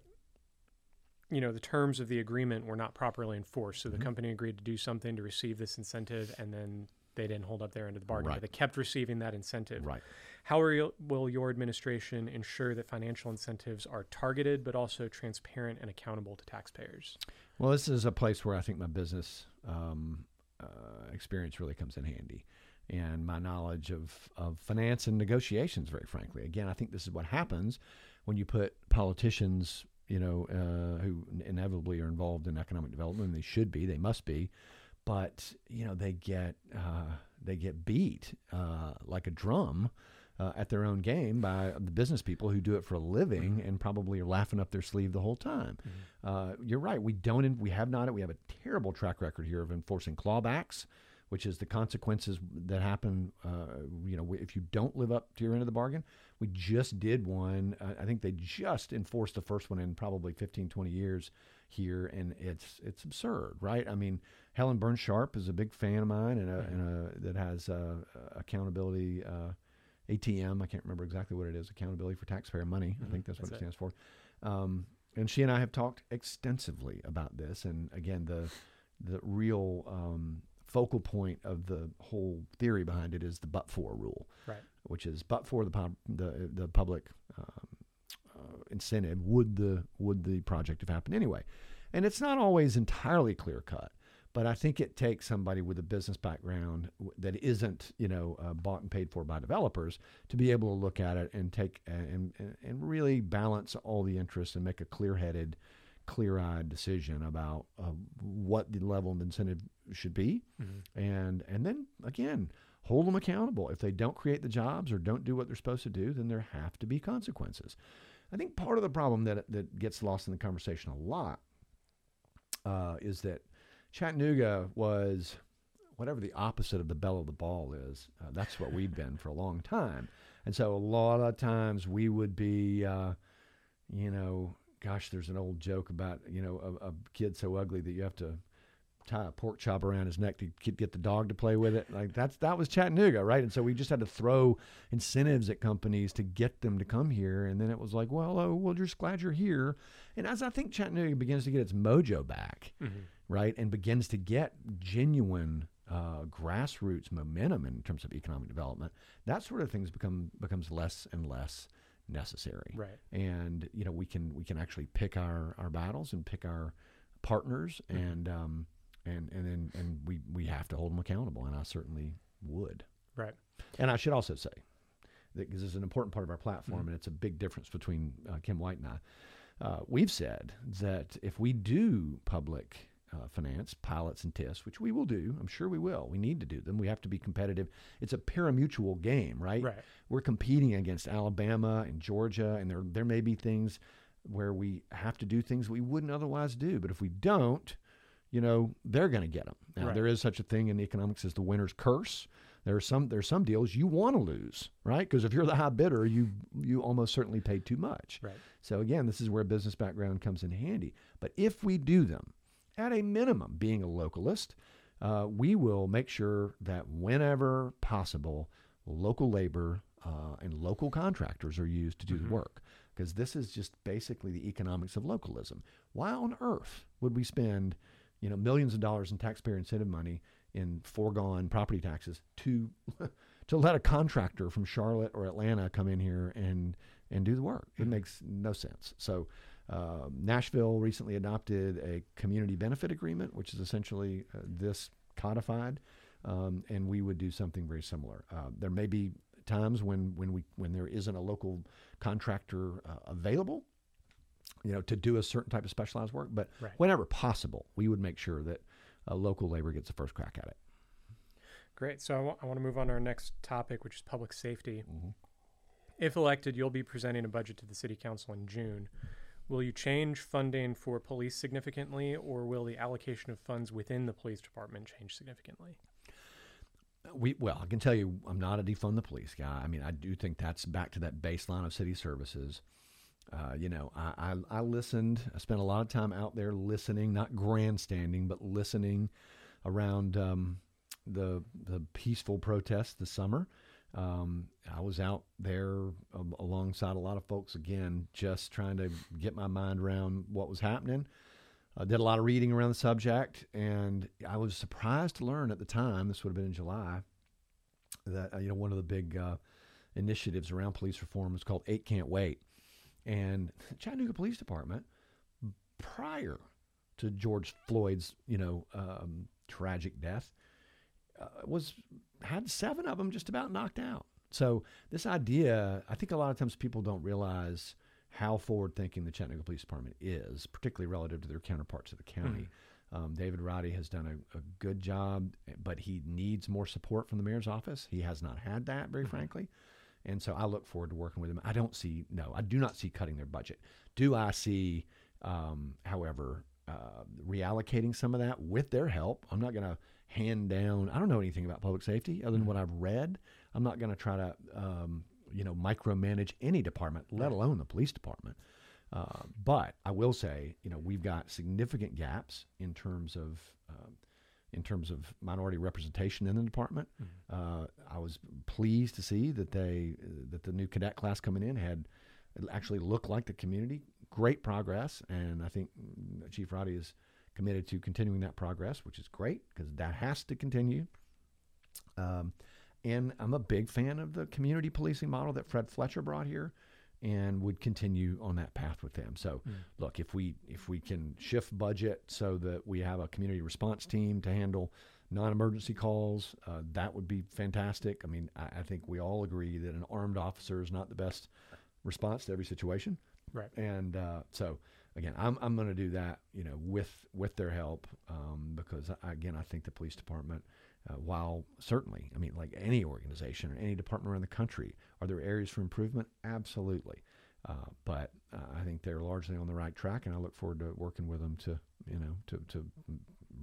Speaker 1: you know, the terms of the agreement were not properly enforced. So the
Speaker 2: Mhm.
Speaker 1: company agreed to do something to receive this incentive, and then they didn't hold up their end of the bargain.
Speaker 2: Right.
Speaker 1: But they kept receiving that incentive.
Speaker 2: Right.
Speaker 1: How are you, will your administration ensure that financial incentives are targeted but also transparent and accountable to taxpayers?
Speaker 2: Well, this is a place where I think my business um, uh, experience really comes in handy, and my knowledge of, of finance and negotiations, very frankly. Again, I think this is what happens when you put politicians, you know, uh, who inevitably are involved in economic development. And they should be, they must be, but you know, they get uh, they get beat uh, like a drum. Uh, at their own game by the business people who do it for a living and probably are laughing up their sleeve the whole time.
Speaker 1: Mm-hmm.
Speaker 2: Uh, you're right. We don't. We have not. We have a terrible track record here of enforcing clawbacks, which is the consequences that happen. Uh, you know, if you don't live up to your end of the bargain. We just did one. Uh, I think they just enforced the first one in probably fifteen, twenty years here, and it's it's absurd, right? I mean, Helen Burns Sharp is a big fan of mine, and a,
Speaker 1: Mhm.
Speaker 2: and a, that has uh, accountability. Uh, A T M, I can't remember exactly what it is, accountability for taxpayer money. I
Speaker 1: Mhm,
Speaker 2: think that's what
Speaker 1: that's
Speaker 2: it
Speaker 1: it.
Speaker 2: stands for. Um, and she and I have talked extensively about this. And again, the the real um, focal point of the whole theory behind it is the but for rule,
Speaker 1: Right.
Speaker 2: which is but for the pub, the the public um, uh, incentive would the would the project have happened anyway. And it's not always entirely clear cut. But I think it takes somebody with a business background that isn't, you know, uh, bought and paid for by developers to be able to look at it and take and, and, and really balance all the interests and make a clear-headed, clear-eyed decision about uh, what the level of incentive should be,
Speaker 1: Mm-hmm.
Speaker 2: and and then again hold them accountable. If they don't create the jobs or don't do what they're supposed to do, then there have to be consequences. I think part of the problem that that gets lost in the conversation a lot uh, is that Chattanooga was whatever the opposite of the belle of the ball is. Uh, that's what we've been for a long time. And so a lot of times we would be, uh, you know, gosh, there's an old joke about, you know, a, a kid so ugly that you have to tie a pork chop around his neck to get the dog to play with it. Like that's that was Chattanooga, right? And so we just had to throw incentives at companies to get them to come here. And then it was like, well, oh, we're just glad you're here. And as I think Chattanooga begins to get its mojo back, mm-hmm. right, and begins to get genuine uh, grassroots momentum in terms of economic development, that sort of things become becomes less and less necessary.
Speaker 1: Right.
Speaker 2: And you know we can we can actually pick our, our battles and pick our partners mm-hmm. and um, And and then and we, we have to hold them accountable, and I certainly would.
Speaker 1: Right.
Speaker 2: And I should also say that because it's an important part of our platform, mm-hmm. and it's a big difference between uh, Kim White and I. Uh, we've said that if we do public uh, finance pilots and tests, which we will do, I'm sure we will. We need to do them. We have to be competitive. It's a pari-mutuel game, right?
Speaker 1: Right.
Speaker 2: We're competing against Alabama and Georgia, and there there may be things where we have to do things we wouldn't otherwise do, but if we don't, you know, they're going to get them. Now,
Speaker 1: right.
Speaker 2: there is such a thing in economics as the winner's curse. There are some there are some deals you want to lose, right? Because if you're the high bidder, you you almost certainly paid too much.
Speaker 1: Right.
Speaker 2: So again, this is where business background comes in handy. But if we do them, at a minimum, being a localist, uh, we will make sure that whenever possible, local labor uh, and local contractors are used to do mm-hmm. the work. Because this is just basically the economics of localism. Why on earth would we spend you know, millions of dollars in taxpayer incentive money in foregone property taxes to to let a contractor from Charlotte or Atlanta come in here and and do the work? It makes no sense. So uh, Nashville recently adopted a community benefit agreement, which is essentially uh, this codified, um, and we would do something very similar. Uh, there may be times when when we when there isn't a local contractor uh, available, you know, to do a certain type of specialized work, but
Speaker 1: right.
Speaker 2: whenever possible, we would make sure that uh, local labor gets the first crack at it.
Speaker 1: Great. So I, w- I want to move on to our next topic, which is public safety.
Speaker 2: Mm-hmm.
Speaker 1: If elected, you'll be presenting a budget to the City Council in June. Will you change funding for police significantly, or will the allocation of funds within the police department change significantly?
Speaker 2: We well, I can tell you, I'm not a defund the police guy. I mean, I do think that's back to that baseline of city services. Uh, you know, I, I, I listened. I spent a lot of time out there listening, not grandstanding, but listening around um, the the peaceful protests this summer. Um, I was out there um, alongside a lot of folks, again, just trying to get my mind around what was happening. I did a lot of reading around the subject, and I was surprised to learn at the time, this would have been in July, that uh, you know one of the big uh, initiatives around police reform was called Eight Can't Wait. And the Chattanooga Police Department, prior to George Floyd's, you know, um, tragic death, uh, was had seven of them just about knocked out. So this idea, I think a lot of times people don't realize how forward-thinking the Chattanooga Police Department is, particularly relative to their counterparts of the county. Mm-hmm. Um, David Roddy has done a, a good job, but he needs more support from the mayor's office. He has not had that, very mm-hmm. frankly. And so I look forward to working with them. I don't see, no, I do not see cutting their budget. Do I see, um, however, uh, reallocating some of that with their help? I'm not going to hand down, I don't know anything about public safety other than what I've read. I'm not going to try to, um, you know, micromanage any department, let alone the police department. Uh, but I will say, you know, we've got significant gaps in terms of uh, in terms of minority representation in the department. Mm-hmm. Uh, I was pleased to see that they that the new cadet class coming in had actually looked like the community. Great progress, and I think Chief Roddy is committed to continuing that progress, which is great because that has to continue. Um, and I'm a big fan of the community policing model that Fred Fletcher brought here, and would continue on that path with them. So, mm. look, if we if we can shift budget so that we have a community response team to handle non-emergency calls, uh, that would be fantastic. I mean, I, I think we all agree that an armed officer is not the best response to every situation.
Speaker 1: Right.
Speaker 2: And uh, so, again, I'm I'm going to do that, you know, with with their help, um, because I, again, I think the police department, uh, while certainly, I mean, like any organization or any department around the country, are there areas for improvement? Absolutely. Uh, but uh, I think they're largely on the right track, and I look forward to working with them to, you know, to to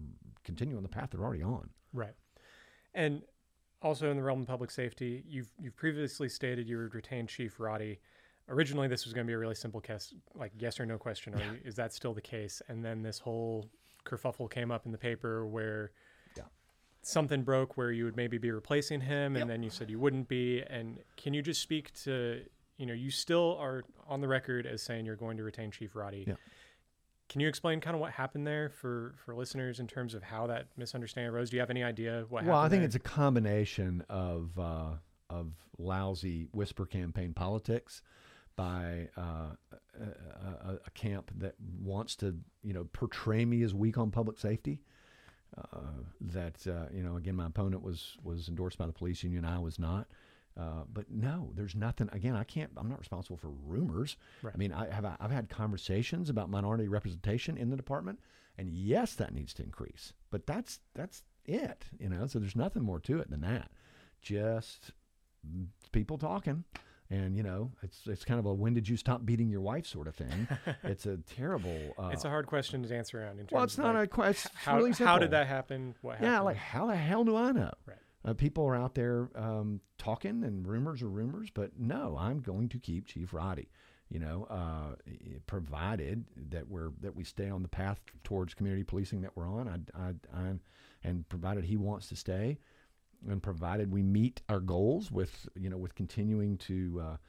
Speaker 2: continue on the path they're already on.
Speaker 1: Right. And also in the realm of public safety, you've you've previously stated you would retain Chief Roddy. Originally, this was going to be a really simple case, like yes or no question. Are
Speaker 2: Yeah.
Speaker 1: you, is that still the case? And then this whole kerfuffle came up in the paper where
Speaker 2: Yeah.
Speaker 1: something broke where you would maybe be replacing him, and
Speaker 2: Yep.
Speaker 1: then you said you wouldn't be. And can you just speak to, you know, you still are on the record as saying you're going to retain Chief Roddy.
Speaker 2: Yeah.
Speaker 1: Can you explain kind of what happened there for, for listeners in terms of how that misunderstanding arose? Do you have any idea what happened?
Speaker 2: Well, I think
Speaker 1: there?
Speaker 2: it's a combination of uh, of lousy whisper campaign politics by uh, a, a, a camp that wants to, you know, portray me as weak on public safety. Uh, that uh, you know, again, my opponent was was endorsed by the police union. I was not. Uh, but no, there's nothing. Again, I can't. I'm not responsible for rumors.
Speaker 1: Right.
Speaker 2: I mean, I have. I've had conversations about minority representation in the department, and yes, that needs to increase. But that's that's it. You know, so there's nothing more to it than that. Just people talking, and you know, it's it's kind of a when did you stop beating your wife sort of thing. It's a terrible. Uh,
Speaker 1: it's a hard question to dance around. In terms
Speaker 2: well, it's
Speaker 1: of
Speaker 2: not
Speaker 1: like,
Speaker 2: a question. It's
Speaker 1: how,
Speaker 2: really simple.
Speaker 1: how did that happen? What happened?
Speaker 2: Yeah, like how the hell do I know?
Speaker 1: Right.
Speaker 2: Uh, people are out there um, talking, and rumors are rumors, but no, I'm going to keep Chief Roddy. You know, uh, provided that we're that we stay on the path towards community policing that we're on, I, I, I, and provided he wants to stay, and provided we meet our goals with you know with continuing to uh,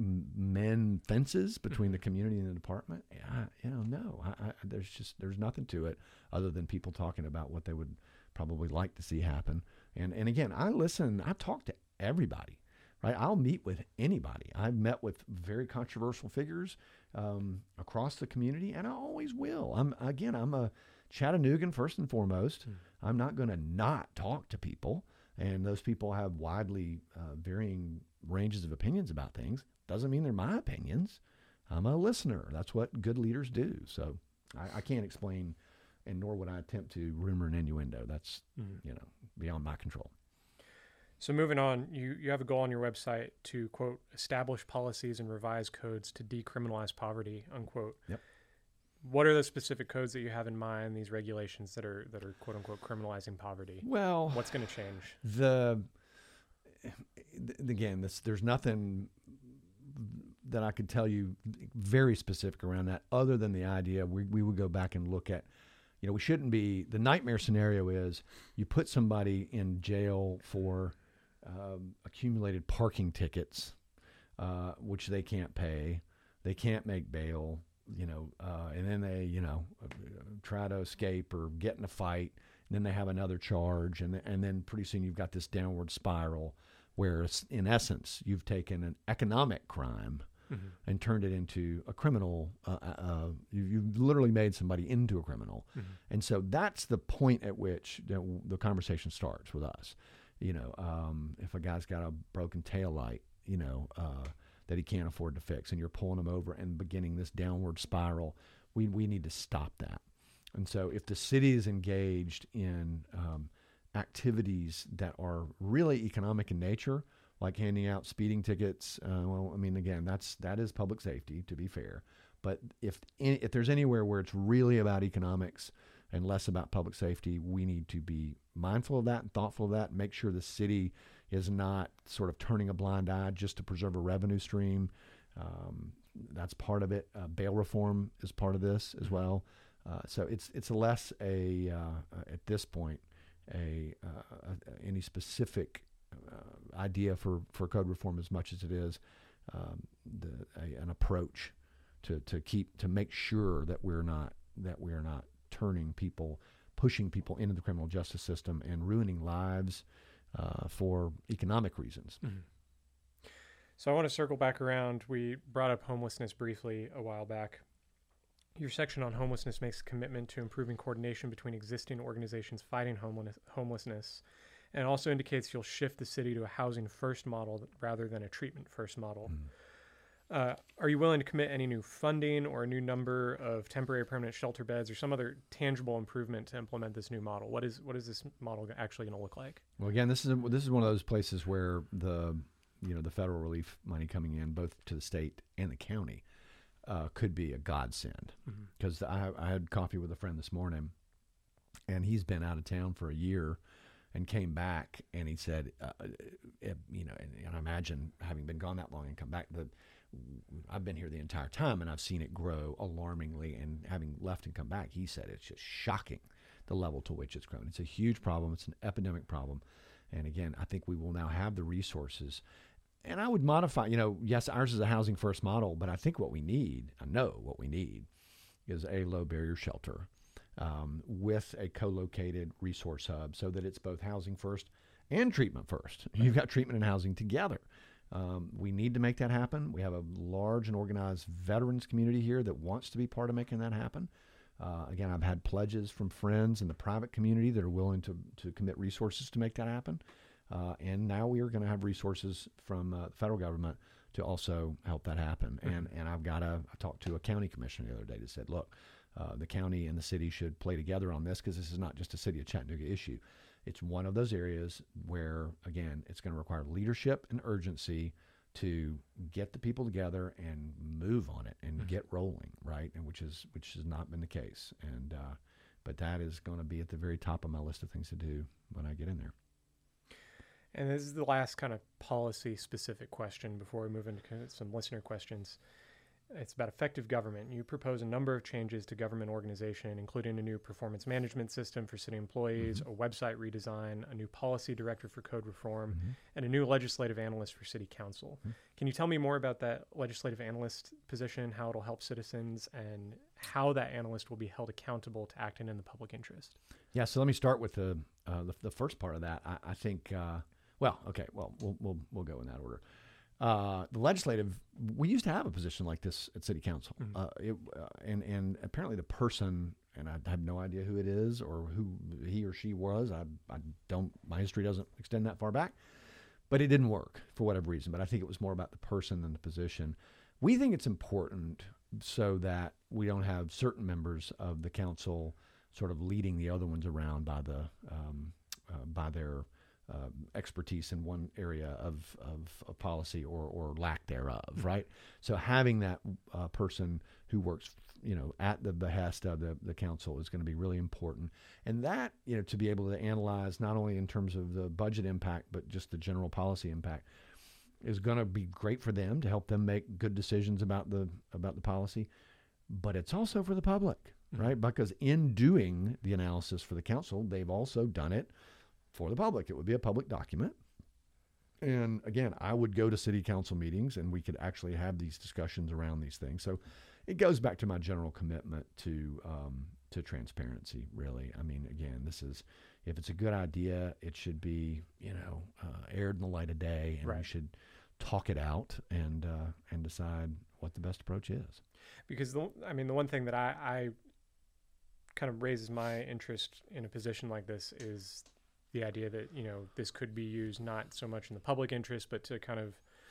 Speaker 2: mend fences between the community and the department. I, you know, no, I, I, there's just there's nothing to it other than people talking about what they would probably like to see happen. And and again, I listen, I talk to everybody, right? I'll meet with anybody. I've met with very controversial figures um, across the community, and I always will. I'm again, I'm a Chattanoogan first and foremost. Mm. I'm not going to not talk to people, and those people have widely uh, varying ranges of opinions about things. Doesn't mean they're my opinions. I'm a listener. That's what good leaders do. So I, I can't explain, and nor would I attempt to rumor and innuendo. That's mm. you know beyond my control.
Speaker 1: So moving on, you, you have a goal on your website to, quote, establish policies and revise codes to decriminalize poverty, unquote.
Speaker 2: Yep.
Speaker 1: What are the specific codes that you have in mind, these regulations that are, that are quote, unquote, criminalizing poverty?
Speaker 2: Well,
Speaker 1: what's going to change?
Speaker 2: The, again, this, there's nothing that I could tell you very specific around that other than the idea we, we would go back and look at. You know, we shouldn't be, the nightmare scenario is you put somebody in jail for um, accumulated parking tickets, uh, which they can't pay. They can't make bail, you know, uh, and then they, you know, try to escape or get in a fight. And then they have another charge. And, and then pretty soon you've got this downward spiral where, in essence, you've taken an economic crime Mm-hmm. and turned it into a criminal. Uh, uh, you, you've literally made somebody into a criminal. Mm-hmm. And so that's the point at which you know, the conversation starts with us. You know, um, if a guy's got a broken taillight, you know, uh, that he can't afford to fix, and you're pulling him over and beginning this downward spiral, we, we need to stop that. And so if the city is engaged in um, activities that are really economic in nature, like handing out speeding tickets. Uh, well, I mean, again, that's that is public safety, to be fair. But if if there's anywhere where it's really about economics and less about public safety, we need to be mindful of that and thoughtful of that, and make sure the city is not sort of turning a blind eye just to preserve a revenue stream. Um, that's part of it. Uh, bail reform is part of this as well. Uh, so it's it's less a uh, at this point a uh, any specific Uh, idea for, for code reform as much as it is um, the, a, an approach to, to keep to make sure that we're not that we're not turning people, pushing people into the criminal justice system and ruining lives uh, for economic reasons.
Speaker 1: Mm-hmm. So I want to circle back around. We brought up homelessness briefly a while back. Your section on homelessness makes a commitment to improving coordination between existing organizations fighting homeless, homelessness. And it also indicates you'll shift the city to a housing first model rather than a treatment first model. Mm. Uh, are you willing to commit any new funding or a new number of temporary permanent shelter beds or some other tangible improvement to implement this new model? What is what is this model actually going to look like?
Speaker 2: Well, again, this is a, this is one of those places where the you know the federal relief money coming in both to the state and the county uh, could be a godsend. Because mm-hmm. I, I had coffee with a friend this morning, and he's been out of town for a year and came back, and he said, uh, it, you know, and, and I imagine having been gone that long and come back, the I've been here the entire time, and I've seen it grow alarmingly. And having left and come back, he said it's just shocking the level to which it's grown. It's a huge problem. It's an epidemic problem. And again, I think we will now have the resources. And I would modify, you know, yes, ours is a housing first model, but I think what we need, I know what we need, is a low barrier shelter um, with a co-located resource hub so that it's both housing first and treatment first. Right. You've got treatment and housing together. Um, we need to make that happen. We have a large and organized veterans community here that wants to be part of making that happen. Uh, again, I've had pledges from friends in the private community that are willing to, to commit resources to make that happen. Uh, and now we are going to have resources from uh, the federal government to also help that happen. Mm-hmm. And and I've got a, I talked to a county commissioner the other day that said, look, uh, the county and the city should play together on this, because this is not just a city of Chattanooga issue. It's one of those areas where, again, it's going to require leadership and urgency to get the people together and move on it and mm-hmm. get rolling, right? And which is which has not been the case. And uh, but that is going to be at the very top of my list of things to do when I get in there.
Speaker 1: And this is the last kind of policy-specific question before we move into some listener questions. It's about effective government. You propose a number of changes to government organization, including a new performance management system for city employees, mm-hmm. a website redesign, a new policy director for code reform, mm-hmm. and a new legislative analyst for city council. Mm-hmm. Can you tell me more about that legislative analyst position, how it'll help citizens, and how that analyst will be held accountable to acting in the public interest?
Speaker 2: Yeah, so let me start with the uh, the, the first part of that. I, I think, uh, well, okay, well, we'll we'll we'll go in that order. Uh, the legislative, we used to have a position like this at City Council, mm-hmm. uh, it, uh, and and apparently the person, and I have no idea who it is or who he or she was. I I don't. My history doesn't extend that far back, but it didn't work for whatever reason. But I think it was more about the person than the position. We think it's important so that we don't have certain members of the council sort of leading the other ones around by the um, uh, by their Uh, expertise in one area of, of, of policy or, or lack thereof, mm-hmm. right? So having that uh, person who works, you know, at the behest of the, the council is going to be really important. And that, you know, to be able to analyze not only in terms of the budget impact, but just the general policy impact is going to be great for them to help them make good decisions about the, about the policy. But it's also for the public, mm-hmm. right? Because in doing the analysis for the council, they've also done it for the public. It would be a public document. And again, I would go to city council meetings and we could actually have these discussions around these things. So it goes back to my general commitment to um, to transparency, really. I mean, again, this is, if it's a good idea, it should be, you know, uh, aired in the light of day, and right. we should talk it out and uh, and decide what the best approach is.
Speaker 1: Because, the, I mean, the one thing that I, I kind of raises my interest in a position like this is the idea that, you know, this could be used not so much in the public interest, but to kind of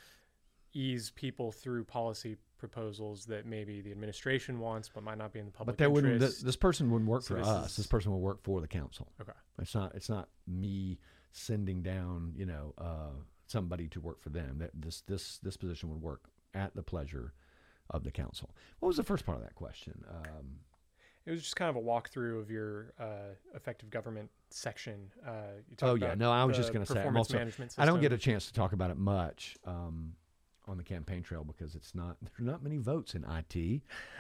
Speaker 1: ease people through policy proposals that maybe the administration wants, but might not be in the public
Speaker 2: but there
Speaker 1: interest.
Speaker 2: Wouldn't, this, this person wouldn't work
Speaker 1: so
Speaker 2: for
Speaker 1: this
Speaker 2: us.
Speaker 1: Is,
Speaker 2: this person will work for the council.
Speaker 1: Okay.
Speaker 2: It's not, it's not me sending down, you know, uh, somebody to work for them. That this, this, this position would work at the pleasure of the council. What was the first part of that question? Um,
Speaker 1: It was just kind of a walkthrough of your uh, effective government section. Uh, you
Speaker 2: oh yeah, no, I was just going to say, I'm also,
Speaker 1: management system.
Speaker 2: I don't get a chance to talk about it much um, on the campaign trail because it's not, there's not many votes in I T.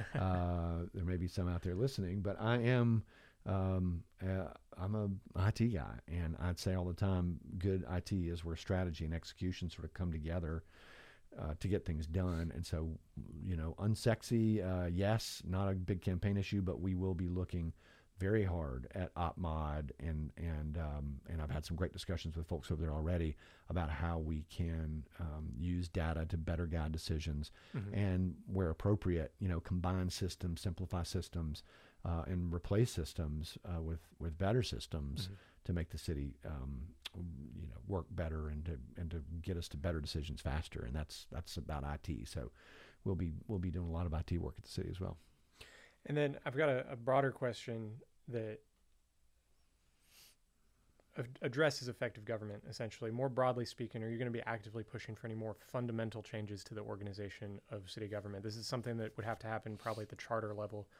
Speaker 2: Uh, there may be some out there listening, but I am, um, uh, I'm a I T guy, and I'd say all the time, good I T is where strategy and execution sort of come together Uh, to get things done. And so, you know, unsexy, uh, yes, not a big campaign issue, but we will be looking very hard at OpMod, and and um, and I've had some great discussions with folks over there already about how we can um, use data to better guide decisions, mm-hmm. and where appropriate, you know, combine systems, simplify systems, uh, and replace systems uh, with with better systems mm-hmm. to make the city um, you know, work better and to and to get us to better decisions faster. And that's that's about I T. So we'll be we'll be doing a lot of I T work at the city as well.
Speaker 1: And then I've got a, a broader question that addresses effective government, essentially. More broadly speaking, are you going to be actively pushing for any more fundamental changes to the organization of city government? This is something that would have to happen probably at the charter level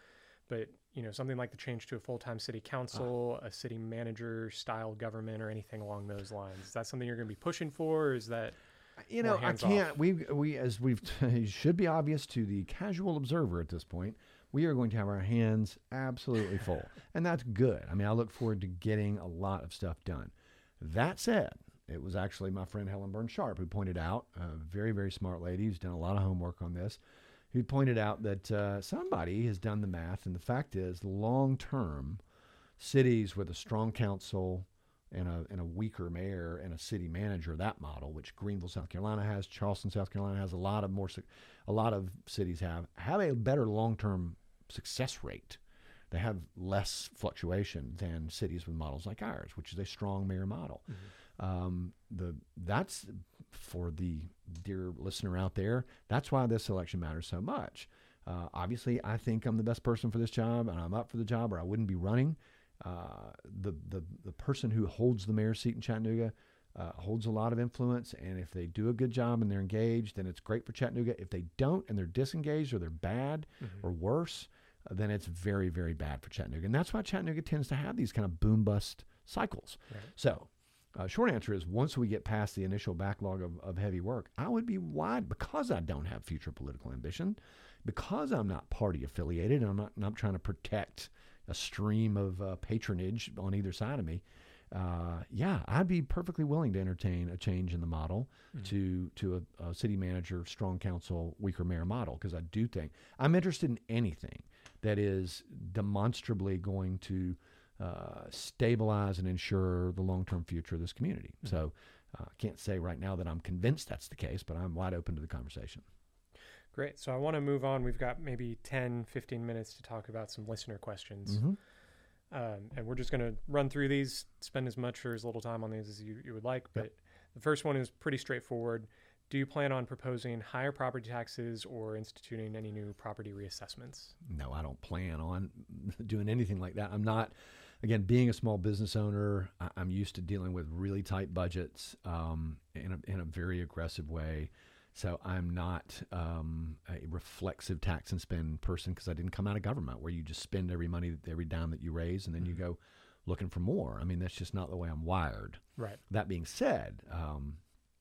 Speaker 1: but you know, something like the change to a full-time city council, uh, a city manager style government, or anything along those lines. Is that something you're going to be pushing for, or is that
Speaker 2: you know, I can't.
Speaker 1: Off?
Speaker 2: We we as we've it should be obvious to the casual observer at this point. We are going to have our hands absolutely full, and that's good. I mean, I look forward to getting a lot of stuff done. That said, it was actually my friend Helen Burns Sharp who pointed out, a very very smart lady who's done a lot of homework on this, who pointed out that uh, somebody has done the math, and the fact is, long term, cities with a strong council and a and a weaker mayor and a city manager, that model, which Greenville, South Carolina has, Charleston, South Carolina has, a lot of more, a lot of cities have, have a better long term success rate. They have less fluctuation than cities with models like ours, which is a strong mayor model. Mm-hmm. Um, the that's for the dear listener out there. That's why this election matters so much. Uh, obviously, I think I'm the best person for this job, and I'm up for the job, or I wouldn't be running. Uh, the the the person who holds the mayor's seat in Chattanooga uh, holds a lot of influence, and if they do a good job and they're engaged, then it's great for Chattanooga. If they don't and they're disengaged or they're bad mm-hmm. or worse, uh, then it's very, very bad for Chattanooga. And that's why Chattanooga tends to have these kind of boom-bust cycles. Right. So uh, short answer is, once we get past the initial backlog of, of heavy work, I would be wide, because I don't have future political ambition, because I'm not party affiliated, and I'm not, not trying to protect a stream of uh, patronage on either side of me. Uh, yeah, I'd be perfectly willing to entertain a change in the model mm-hmm. to to a, a city manager, strong council, weaker mayor model, because I do think I'm interested in anything that is demonstrably going to uh, stabilize and ensure the long-term future of this community. Mm-hmm. So uh, I can't say right now that I'm convinced that's the case, but I'm wide open to the conversation.
Speaker 1: Great. So I want to move on. We've got maybe ten, fifteen minutes to talk about some listener questions.
Speaker 2: Mm-hmm.
Speaker 1: Um, and we're just going to run through these, spend as much or as little time on these as you, you would like. But yep. The first one is pretty straightforward. Do you plan on proposing higher property taxes or instituting any new property reassessments?
Speaker 2: No, I don't plan on doing anything like that. I'm not, again, being a small business owner, I, I'm used to dealing with really tight budgets um, in a, in a very aggressive way. So I'm not um, a reflexive tax and spend person, because I didn't come out of government where you just spend every money, every dime that you raise, and then mm-hmm. you go looking for more. I mean, that's just not the way I'm wired.
Speaker 1: Right.
Speaker 2: That being said, um,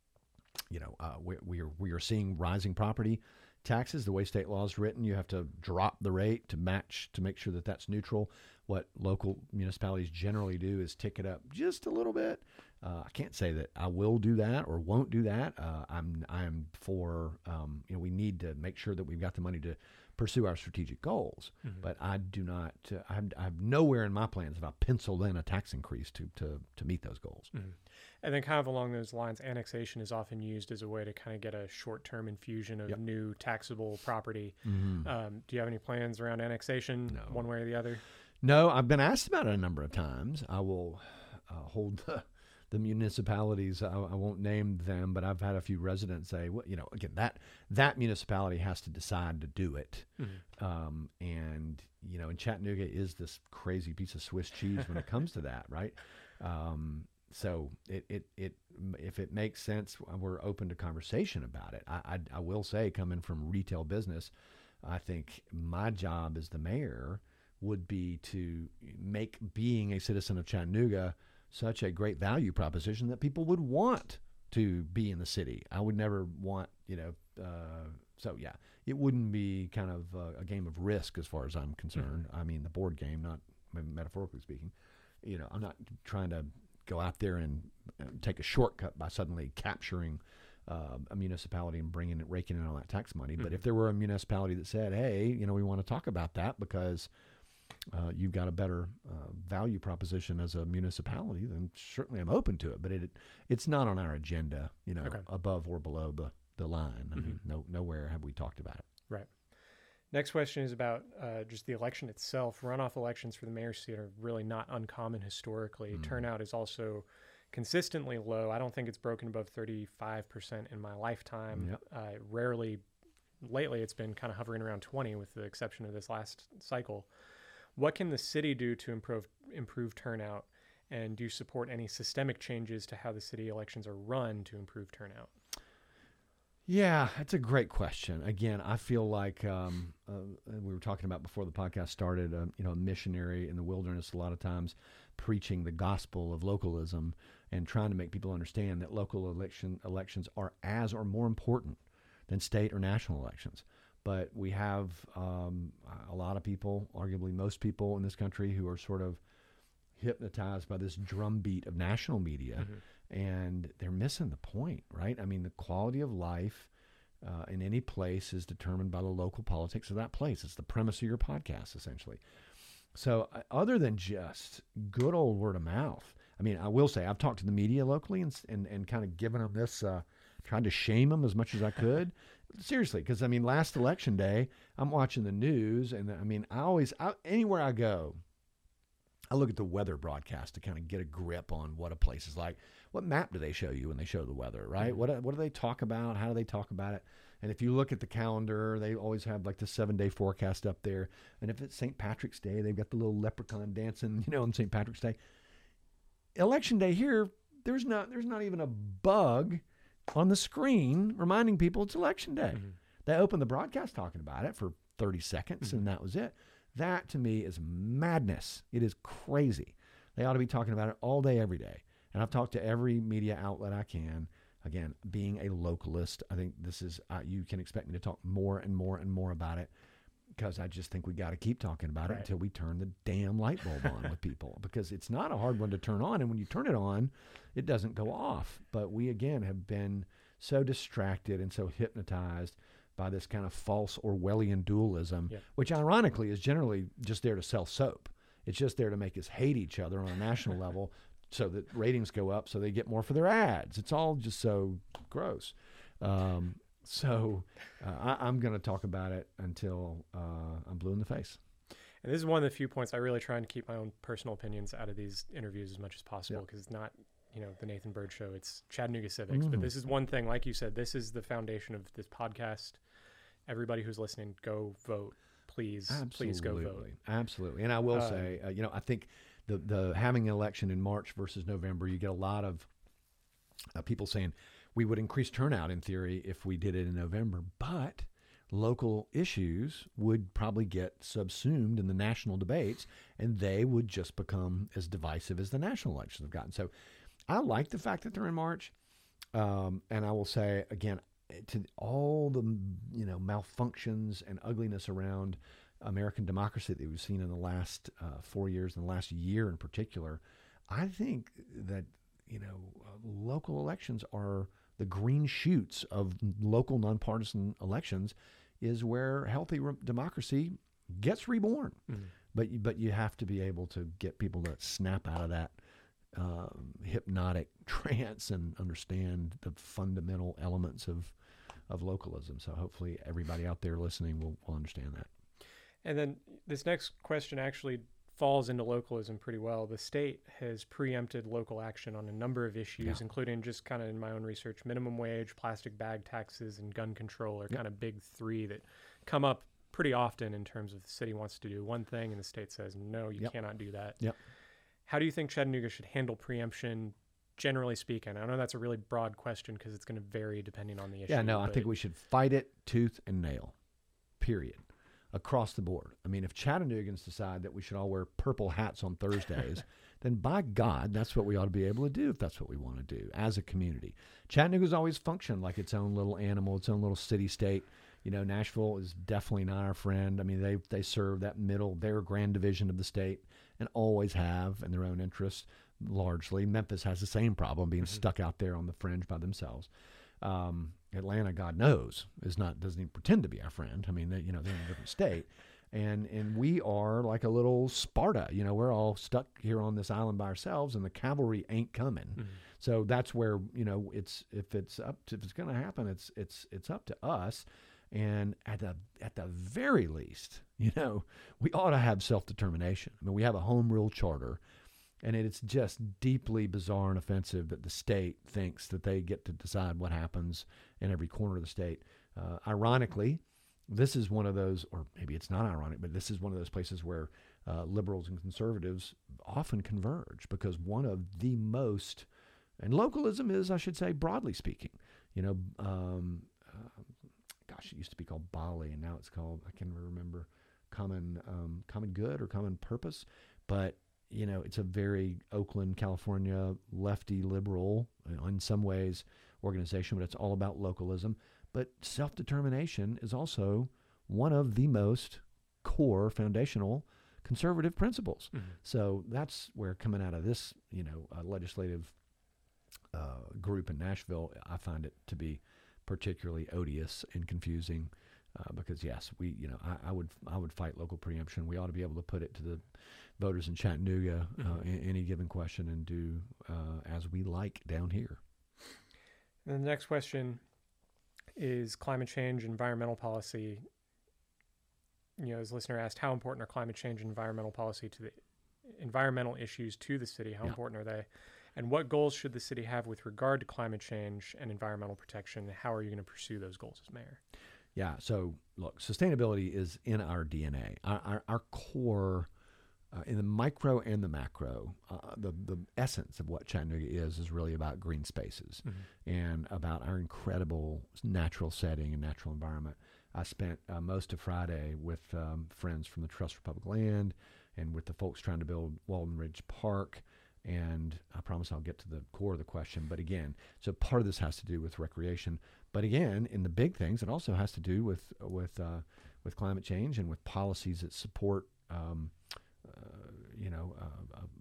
Speaker 2: you know, uh, we, we are we are seeing rising property taxes. The way state law is written, you have to drop the rate to match, to make sure that that's neutral. What local municipalities generally do is tick it up just a little bit. Uh, I can't say that I will do that or won't do that. Uh, I'm I'm for um, you know, we need to make sure that we've got the money to pursue our strategic goals. Mm-hmm. But I do not. Uh, I, have, I have nowhere in my plans have I penciled in a tax increase to to to meet those goals.
Speaker 1: Mm-hmm. And then, kind of along those lines, annexation is often used as a way to kind of get a short-term infusion of yep. new taxable property. Mm-hmm. Um, do you have any plans around annexation,
Speaker 2: no.
Speaker 1: one way or the other?
Speaker 2: No, I've been asked about it a number of times. I will uh, hold the, the municipalities. I, I won't name them, but I've had a few residents say, well, you know, again, that that municipality has to decide to do it. Mm-hmm. Um, and, you know, and Chattanooga is this crazy piece of Swiss cheese when it comes to that, right? Um, so it, it, it, if it makes sense, we're open to conversation about it. I, I, I will say, coming from retail business, I think my job as the mayor would be to make being a citizen of Chattanooga such a great value proposition that people would want to be in the city. I would never want, you know, uh, so yeah, it wouldn't be kind of a, a game of risk as far as I'm concerned. Mm-hmm. I mean, the board game, not metaphorically speaking. You know, I'm not trying to go out there and uh, take a shortcut by suddenly capturing uh, a municipality and bringing it, raking in all that tax money. Mm-hmm. But if there were a municipality that said, hey, you know, we want to talk about that because Uh, you've got a better uh, value proposition as a municipality, then certainly I'm open to it. But it it's not on our agenda, you know, okay. above or below the, the line. I mm-hmm. mean, no, nowhere have we talked about it.
Speaker 1: Right. Next question is about uh, just the election itself. Runoff elections for the mayor's seat are really not uncommon historically. Mm-hmm. Turnout is also consistently low. I don't think it's broken above thirty-five percent in my lifetime. Yep. Uh, rarely, lately, it's been kind of hovering around twenty with the exception of this last cycle. What can the city do to improve improve turnout, and do you support any systemic changes to how the city elections are run to improve turnout?
Speaker 2: Yeah, that's a great question. Again, I feel like um, uh, we were talking about before the podcast started. Uh, you know, a missionary in the wilderness a lot of times preaching the gospel of localism and trying to make people understand that local election elections are as or more important than state or national elections. But we have um, a lot of people, arguably most people in this country, who are sort of hypnotized by this drumbeat of national media. Mm-hmm. And they're missing the point, right? I mean, the quality of life uh, in any place is determined by the local politics of that place. It's the premise of your podcast, essentially. So uh, other than just good old word of mouth, I mean, I will say I've talked to the media locally and and, and kind of given them this, uh, trying to shame them as much as I could. Seriously, because, I mean, last election day, I'm watching the news, and, I mean, I always, I, anywhere I go, I look at the weather broadcast to kind of get a grip on what a place is like. What map do they show you when they show the weather, right? Mm-hmm. What what do they talk about? How do they talk about it? And if you look at the calendar, they always have like the seven-day forecast up there. And if it's Saint Patrick's Day, they've got the little leprechaun dancing, you know, on Saint Patrick's Day. Election day here, there's not there's not even a bug on the screen reminding people it's election day. Mm-hmm. They opened the broadcast talking about it for thirty seconds, mm-hmm. and that was it. That, to me, is madness. It is crazy. They ought to be talking about it all day, every day. And I've talked to every media outlet I can. Again, being a localist, I think this is, uh, you can expect me to talk more and more and more about it, because I just think we got to keep talking about right. it until we turn the damn light bulb on with people, because it's not a hard one to turn on. And when you turn it on, it doesn't go off. But we, again, have been so distracted and so hypnotized by this kind of false Orwellian dualism, yeah. which ironically is generally just there to sell soap. It's just there to make us hate each other on a national level so that ratings go up, so they get more for their ads. It's all just so gross. Um, so uh, I, I'm going to talk about it until uh, I'm blue in the face.
Speaker 1: And this is one of the few points I really try to keep my own personal opinions out of these interviews as much as possible, because yeah. it's not, you know, the Nathan Bird Show. It's Chattanooga Civics. Mm. But this is one thing, like you said, this is the foundation of this podcast. Everybody who's listening, go vote. Please,
Speaker 2: Absolutely.
Speaker 1: please go vote.
Speaker 2: Absolutely. And I will
Speaker 1: um,
Speaker 2: say, uh, you know, I think the, the having an election in March versus November, you get a lot of uh, people saying we would increase turnout in theory if we did it in November, but local issues would probably get subsumed in the national debates, and they would just become as divisive as the national elections have gotten. So I like the fact that they're in March. Um, and I will say, again, to all the, you know, malfunctions and ugliness around American democracy that we've seen in the last uh, four years, in the last year in particular, I think that, you know, uh, local elections are the green shoots of local nonpartisan elections, is where healthy re- democracy gets reborn. Mm-hmm. But you, but you have to be able to get people to snap out of that um, hypnotic trance and understand the fundamental elements of of localism. So hopefully everybody out there listening will, will understand that.
Speaker 1: And then this next question actually falls into localism pretty well. The state has preempted local action on a number of issues, yeah. including, just kind of in my own research, minimum wage, plastic bag taxes, and gun control are yep. kind of big three that come up pretty often in terms of the city wants to do one thing and the state says, no, you yep. cannot do that.
Speaker 2: Yep.
Speaker 1: How do you think Chattanooga should handle preemption, generally speaking? I know that's a really broad question because it's going to vary depending on the issue.
Speaker 2: Yeah, no, I think we should fight it tooth and nail, period, across the board. I mean, if Chattanoogans decide that we should all wear purple hats on Thursdays, then by God, that's what we ought to be able to do if that's what we want to do as a community. Chattanooga's always functioned like its own little animal, its own little city-state. You know, Nashville is definitely not our friend. I mean, they they serve that middle, their grand division of the state, and always have in their own interests, largely. Memphis has the same problem, being mm-hmm. stuck out there on the fringe by themselves. Um, Atlanta, God knows, is not doesn't even pretend to be our friend. I mean, they, you know, they're in a different state, and and we are like a little Sparta. You know, we're all stuck here on this island by ourselves, and the cavalry ain't coming. Mm-hmm. So that's where, you know, it's if it's up to, if it's going to happen, it's it's it's up to us. And at the at the very least, you know, we ought to have self-determination. I mean, we have a home rule charter, and it's just deeply bizarre and offensive that the state thinks that they get to decide what happens in every corner of the state. Uh, ironically, this is one of those, or maybe it's not ironic, but this is one of those places where uh, liberals and conservatives often converge, because one of the most, and localism is, I should say, broadly speaking, you know, um, Uh, gosh, it used to be called Bali, and now it's called, I can't remember, Common um, Common Good or Common Purpose. But, you know, it's a very Oakland, California, lefty, liberal, uh, in some ways, organization, but it's all about localism. But self-determination is also one of the most core foundational conservative principles. Mm-hmm. So that's where, coming out of this, you know, uh, legislative uh, group in Nashville, I find it to be particularly odious and confusing. Uh, because yes, we, you know, I, I would, I would fight local preemption. We ought to be able to put it to the voters in Chattanooga, mm-hmm. uh, in any given question, and do uh, as we like down here.
Speaker 1: And the next question is climate change, environmental policy. You know, as listener asked, how important are climate change and environmental policy to the environmental issues to the city? How yeah. important are they? And what goals should the city have with regard to climate change and environmental protection? How are you going to pursue those goals as mayor?
Speaker 2: Yeah. So look, sustainability is in our D N A. Our, our, our core, uh, in the micro and the macro, uh, the, the essence of what Chattanooga is, is really about green spaces mm-hmm. and about our incredible natural setting and natural environment. I spent uh, most of Friday with um, friends from the Trust for Public Land and with the folks trying to build Walden Ridge Park. And I promise I'll get to the core of the question. But again, so part of this has to do with recreation. But again, in the big things, it also has to do with with uh, with climate change and with policies that support, um, uh, you know, uh, uh,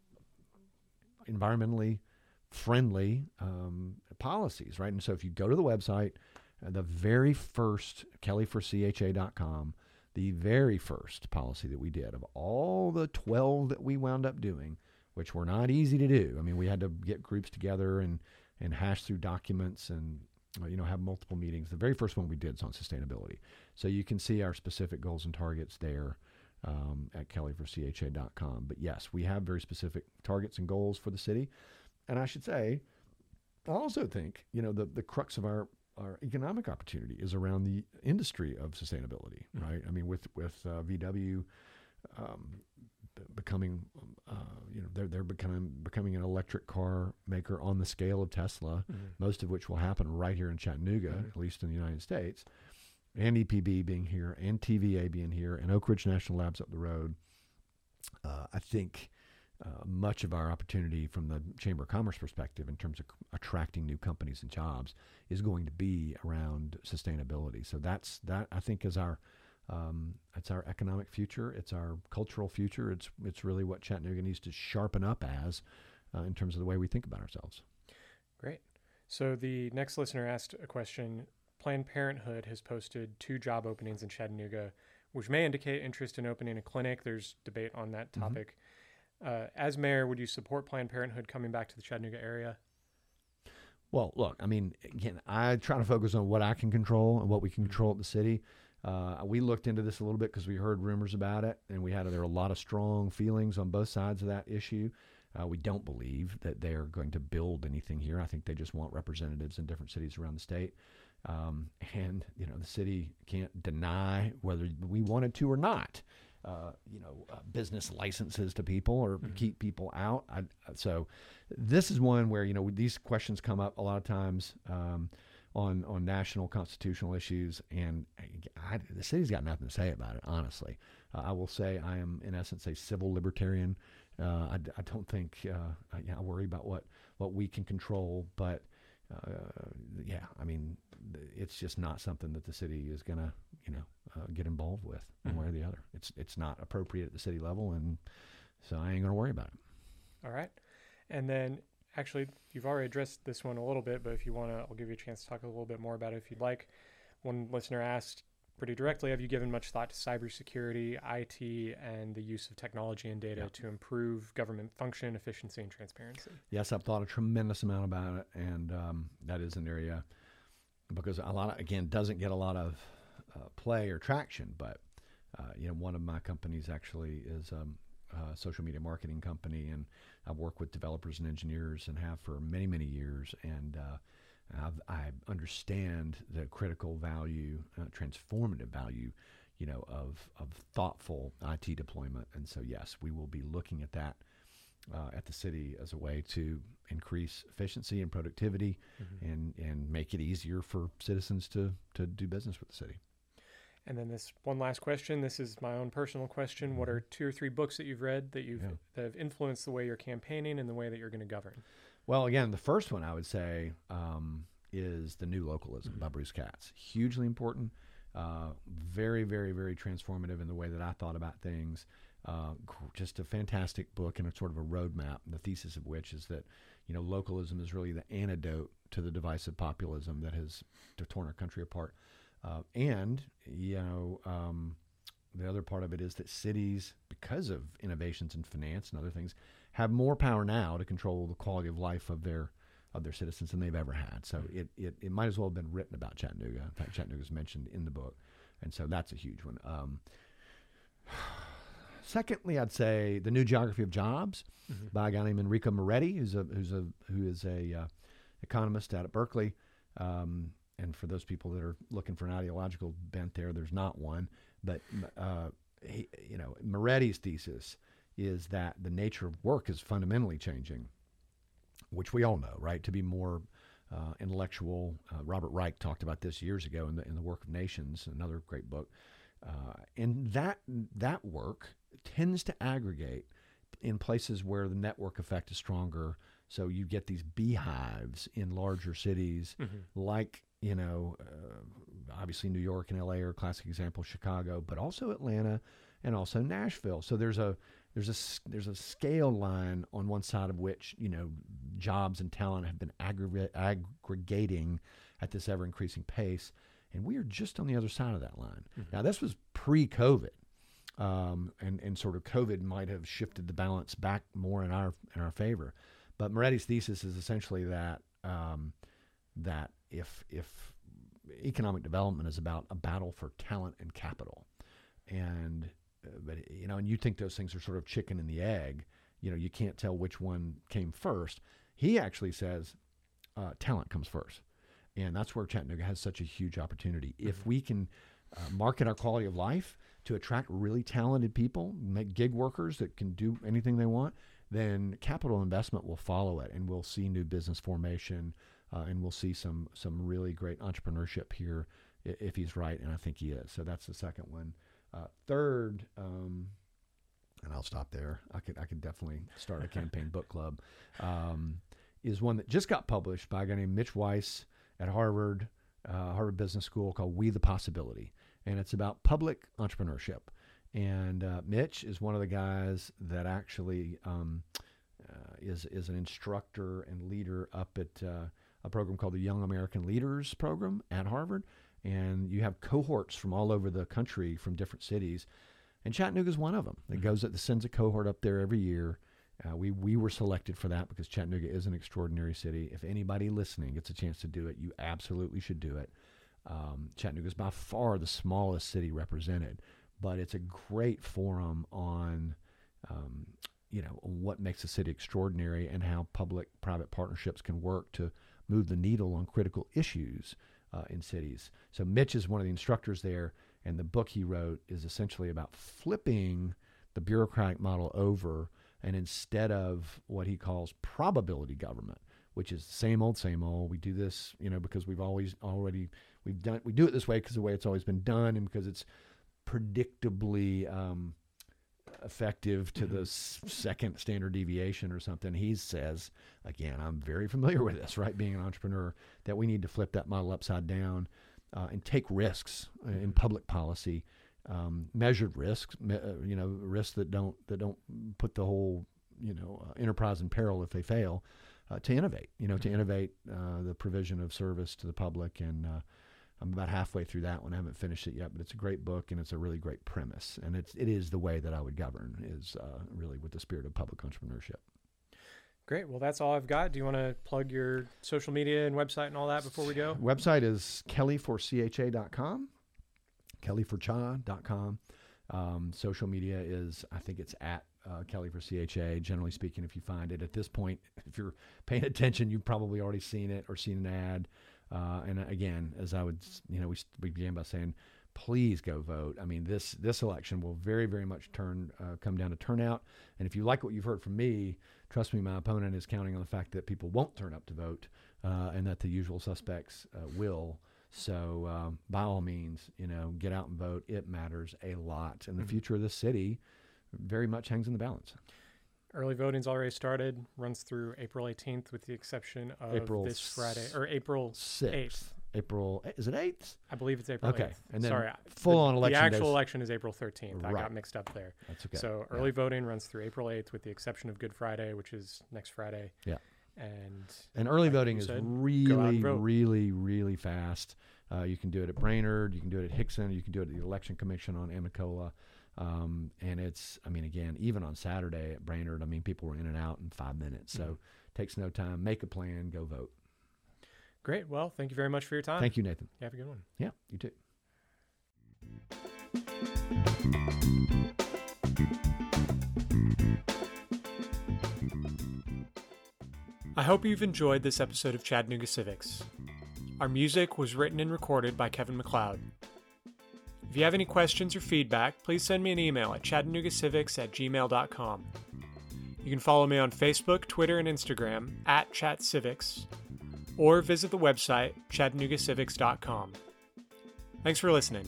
Speaker 2: environmentally friendly um, policies, right? And so if you go to the website, uh, the very first, kelly for C H A dot com, the very first policy that we did of all the twelve that we wound up doing, which were not easy to do. I mean, we had to get groups together and, and hash through documents and, you know, have multiple meetings. The very first one we did is on sustainability. So you can see our specific goals and targets there um, at kelly for C H A dot com. But yes, we have very specific targets and goals for the city. And I should say, I also think, you know, the, the crux of our, our economic opportunity is around the industry of sustainability, mm-hmm. right? I mean, with, with uh, V W, um, becoming, uh, you know, they're they're becoming becoming an electric car maker on the scale of Tesla, mm-hmm. most of which will happen right here in Chattanooga, mm-hmm. at least in the United States, and E P B being here, and T V A being here, and Oak Ridge National Labs up the road. Uh, I think uh, much of our opportunity from the Chamber of Commerce perspective in terms of c- attracting new companies and jobs is going to be around sustainability. So that's that I think is our Um, it's our economic future. It's our cultural future. It's it's really what Chattanooga needs to sharpen up as uh, in terms of the way we think about ourselves.
Speaker 1: Great. So the next listener asked a question. Planned Parenthood has posted two job openings in Chattanooga, which may indicate interest in opening a clinic. There's debate on that topic. Mm-hmm. Uh, as mayor, would you support Planned Parenthood coming back to the Chattanooga area?
Speaker 2: Well, look, I mean, again, I try to focus on what I can control and what we can control at the city. Uh, we looked into this a little bit because we heard rumors about it, and we had there were a lot of strong feelings on both sides of that issue. Uh, we don't believe that they're going to build anything here. I think they just want representatives in different cities around the state. Um, and, you know, the city can't deny whether we wanted to or not, uh, you know, uh, business licenses to people or mm-hmm. keep people out. I, so this is one where, you know, these questions come up a lot of times um, on, on national constitutional issues. And I, the city's got nothing to say about it, honestly. Uh, I will say I am, in essence, a civil libertarian. Uh, I, I don't think uh, I, I worry about what, what we can control, but uh, yeah, I mean, it's just not something that the city is going to, you know, uh, get involved with one mm-hmm. way or the other. It's it's not appropriate at the city level, and so I ain't going to worry about it.
Speaker 1: All right. And then, actually, you've already addressed this one a little bit, but if you want to, I'll give you a chance to talk a little bit more about it if you'd like. One listener asked pretty directly, have you given much thought to cybersecurity, I T, and the use of technology and data yeah. to improve government function, efficiency, and transparency?
Speaker 2: Yes, I've thought a tremendous amount about it, and um, that is an area because a lot of, again, doesn't get a lot of uh, play or traction, but uh, you know, one of my companies actually is um, a social media marketing company, and I've worked with developers and engineers and have for many, many years, and uh, I've, I understand the critical value, uh, transformative value, you know, of of thoughtful I T deployment. And so, yes, we will be looking at that uh, at the city as a way to increase efficiency and productivity, mm-hmm. and and make it easier for citizens to to do business with the city.
Speaker 1: And then this one last question. This is my own personal question. What are two or three books that you've read that you've yeah. that have influenced the way you're campaigning and the way that you're going to govern?
Speaker 2: Well, again, the first one I would say um, is The New Localism mm-hmm. by Bruce Katz. Hugely important, uh, very, very, very transformative in the way that I thought about things. Uh, just a fantastic book and a sort of a roadmap. The thesis of which is that, you know, localism is really the antidote to the divisive populism that has torn our country apart. Uh, and, you know, um, the other part of it is that cities, because of innovations in finance and other things, have more power now to control the quality of life of their of their citizens than they've ever had. So it, it, it might as well have been written about Chattanooga. In fact, Chattanooga is mentioned in the book. And so that's a huge one. Um, secondly, I'd say The New Geography of Jobs mm-hmm. by a guy named Enrico Moretti, who's a who's a who is a uh, economist out at Berkeley. Um, And for those people that are looking for an ideological bent there, there's not one. But, uh, he, you know, Moretti's thesis is that the nature of work is fundamentally changing, which we all know, right? To be more uh, intellectual. Uh, Robert Reich talked about this years ago in the in the Work of Nations, another great book. Uh, and that that work tends to aggregate in places where the network effect is stronger. So you get these beehives in larger cities, mm-hmm. like, you know, uh, obviously New York and L A are a classic example, Chicago, but also Atlanta and also Nashville. So there's a there's a there's a scale line on one side of which, you know, jobs and talent have been aggra- aggregating at this ever increasing pace, and we are just on the other side of that line. Mm-hmm. Now, this was pre-COVID, um, and and sort of COVID might have shifted the balance back more in our in our favor. But Moretti's thesis is essentially that um, that if if economic development is about a battle for talent and capital, and uh, but you know, and you think those things are sort of chicken and the egg, you know, you can't tell which one came first. He actually says uh, talent comes first, and that's where Chattanooga has such a huge opportunity. Mm-hmm. If we can uh, market our quality of life to attract really talented people, make gig workers that can do anything they want, then capital investment will follow it, and we'll see new business formation, uh, and we'll see some some really great entrepreneurship here if he's right, and I think he is. So that's the second one. Uh, third, um, and I'll stop there. I could I could definitely start a campaign book club. Um, is one that just got published by a guy named Mitch Weiss at Harvard, uh, Harvard Business School, called We the Possibility, and it's about public entrepreneurship. And uh, Mitch is one of the guys that actually um, uh, is is an instructor and leader up at uh, a program called the Young American Leaders Program at Harvard. And you have cohorts from all over the country, from different cities, and Chattanooga is one of them. It mm-hmm. goes that sends a cohort up there every year. Uh, we we were selected for that because Chattanooga is an extraordinary city. If anybody listening gets a chance to do it, you absolutely should do it. Um, Chattanooga is by far the smallest city represented, but it's a great forum on, um, you know, what makes a city extraordinary and how public-private partnerships can work to move the needle on critical issues uh, in cities. So Mitch is one of the instructors there, and the book he wrote is essentially about flipping the bureaucratic model over, and instead of what he calls probability government, which is the same old, same old. We do this, you know, because we've always already we've done we do it this way because the way it's always been done, and because it's predictably um, effective to mm-hmm. the s- second standard deviation or something. He says, again, I'm very familiar with this, right? Being an entrepreneur, that we need to flip that model upside down uh, and take risks in public policy, um, measured risks, me, uh, you know, risks that don't that don't put the whole, you know, uh, enterprise in peril if they fail. Uh, to innovate, you know, mm-hmm. to innovate uh, the provision of service to the public. And uh, I'm about halfway through that one. I haven't finished it yet, but it's a great book, and it's a really great premise. And it's, it is the way that I would govern, is uh, really with the spirit of public entrepreneurship.
Speaker 1: Great. Well, that's all I've got. Do you want to plug your social media and website and all that before we go?
Speaker 2: Website is kelly for c h a dot com, kelly for cha dot com. Um, social media is, I think it's at uh, Kelly for C H A. Generally speaking, if you find it at this point, if you're paying attention, you've probably already seen it or seen an ad. Uh, and again, as I would, you know, we, we began by saying, please go vote. I mean, this this election will very, very much turn uh, come down to turnout. And if you like what you've heard from me, trust me, my opponent is counting on the fact that people won't turn up to vote uh, and that the usual suspects uh, will. So um, by all means, you know, get out and vote. It matters a lot. And the
Speaker 1: Mm-hmm.
Speaker 2: future of this city very much hangs in the balance.
Speaker 1: Early voting's already started, runs through April eighteenth with the exception of
Speaker 2: April
Speaker 1: this Friday, or April
Speaker 2: sixth.
Speaker 1: eighth.
Speaker 2: April, is it eighth?
Speaker 1: I believe it's April
Speaker 2: Okay.
Speaker 1: eighth.
Speaker 2: And then
Speaker 1: Sorry, I-
Speaker 2: full
Speaker 1: the,
Speaker 2: on election
Speaker 1: The actual
Speaker 2: days-
Speaker 1: election is April thirteenth. I
Speaker 2: Right.
Speaker 1: got mixed up there.
Speaker 2: That's okay.
Speaker 1: So
Speaker 2: Yeah.
Speaker 1: early voting runs through April eighth with the exception of Good Friday, which is next Friday.
Speaker 2: Yeah.
Speaker 1: And
Speaker 2: And early
Speaker 1: like
Speaker 2: voting
Speaker 1: you
Speaker 2: is
Speaker 1: said, go out
Speaker 2: really,
Speaker 1: and vote.
Speaker 2: really, really fast. Uh, you can do it at Brainerd. You can do it at Hickson. You can do it at the Election Commission on Amicola. Um, and it's, I mean, again, even on Saturday at Brainerd, I mean, people were in and out in five minutes. So
Speaker 1: Mhm.
Speaker 2: takes no time. Make a plan. Go vote.
Speaker 1: Great. Well, thank you very much for your time.
Speaker 2: Thank you, Nathan.
Speaker 1: You have a good one.
Speaker 2: Yeah, you too.
Speaker 1: I hope you've enjoyed this episode of Chattanooga Civics. Our music was written and recorded by Kevin MacLeod. If you have any questions or feedback, please send me an email at chattanoogacivics at gmail dot com. You can follow me on Facebook, Twitter, and Instagram at ChatCivics, or visit the website chattanooga civics dot com. Thanks for listening.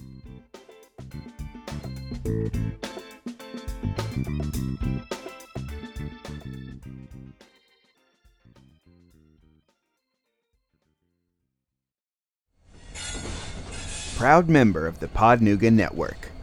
Speaker 3: Proud member of the Podnuga Network.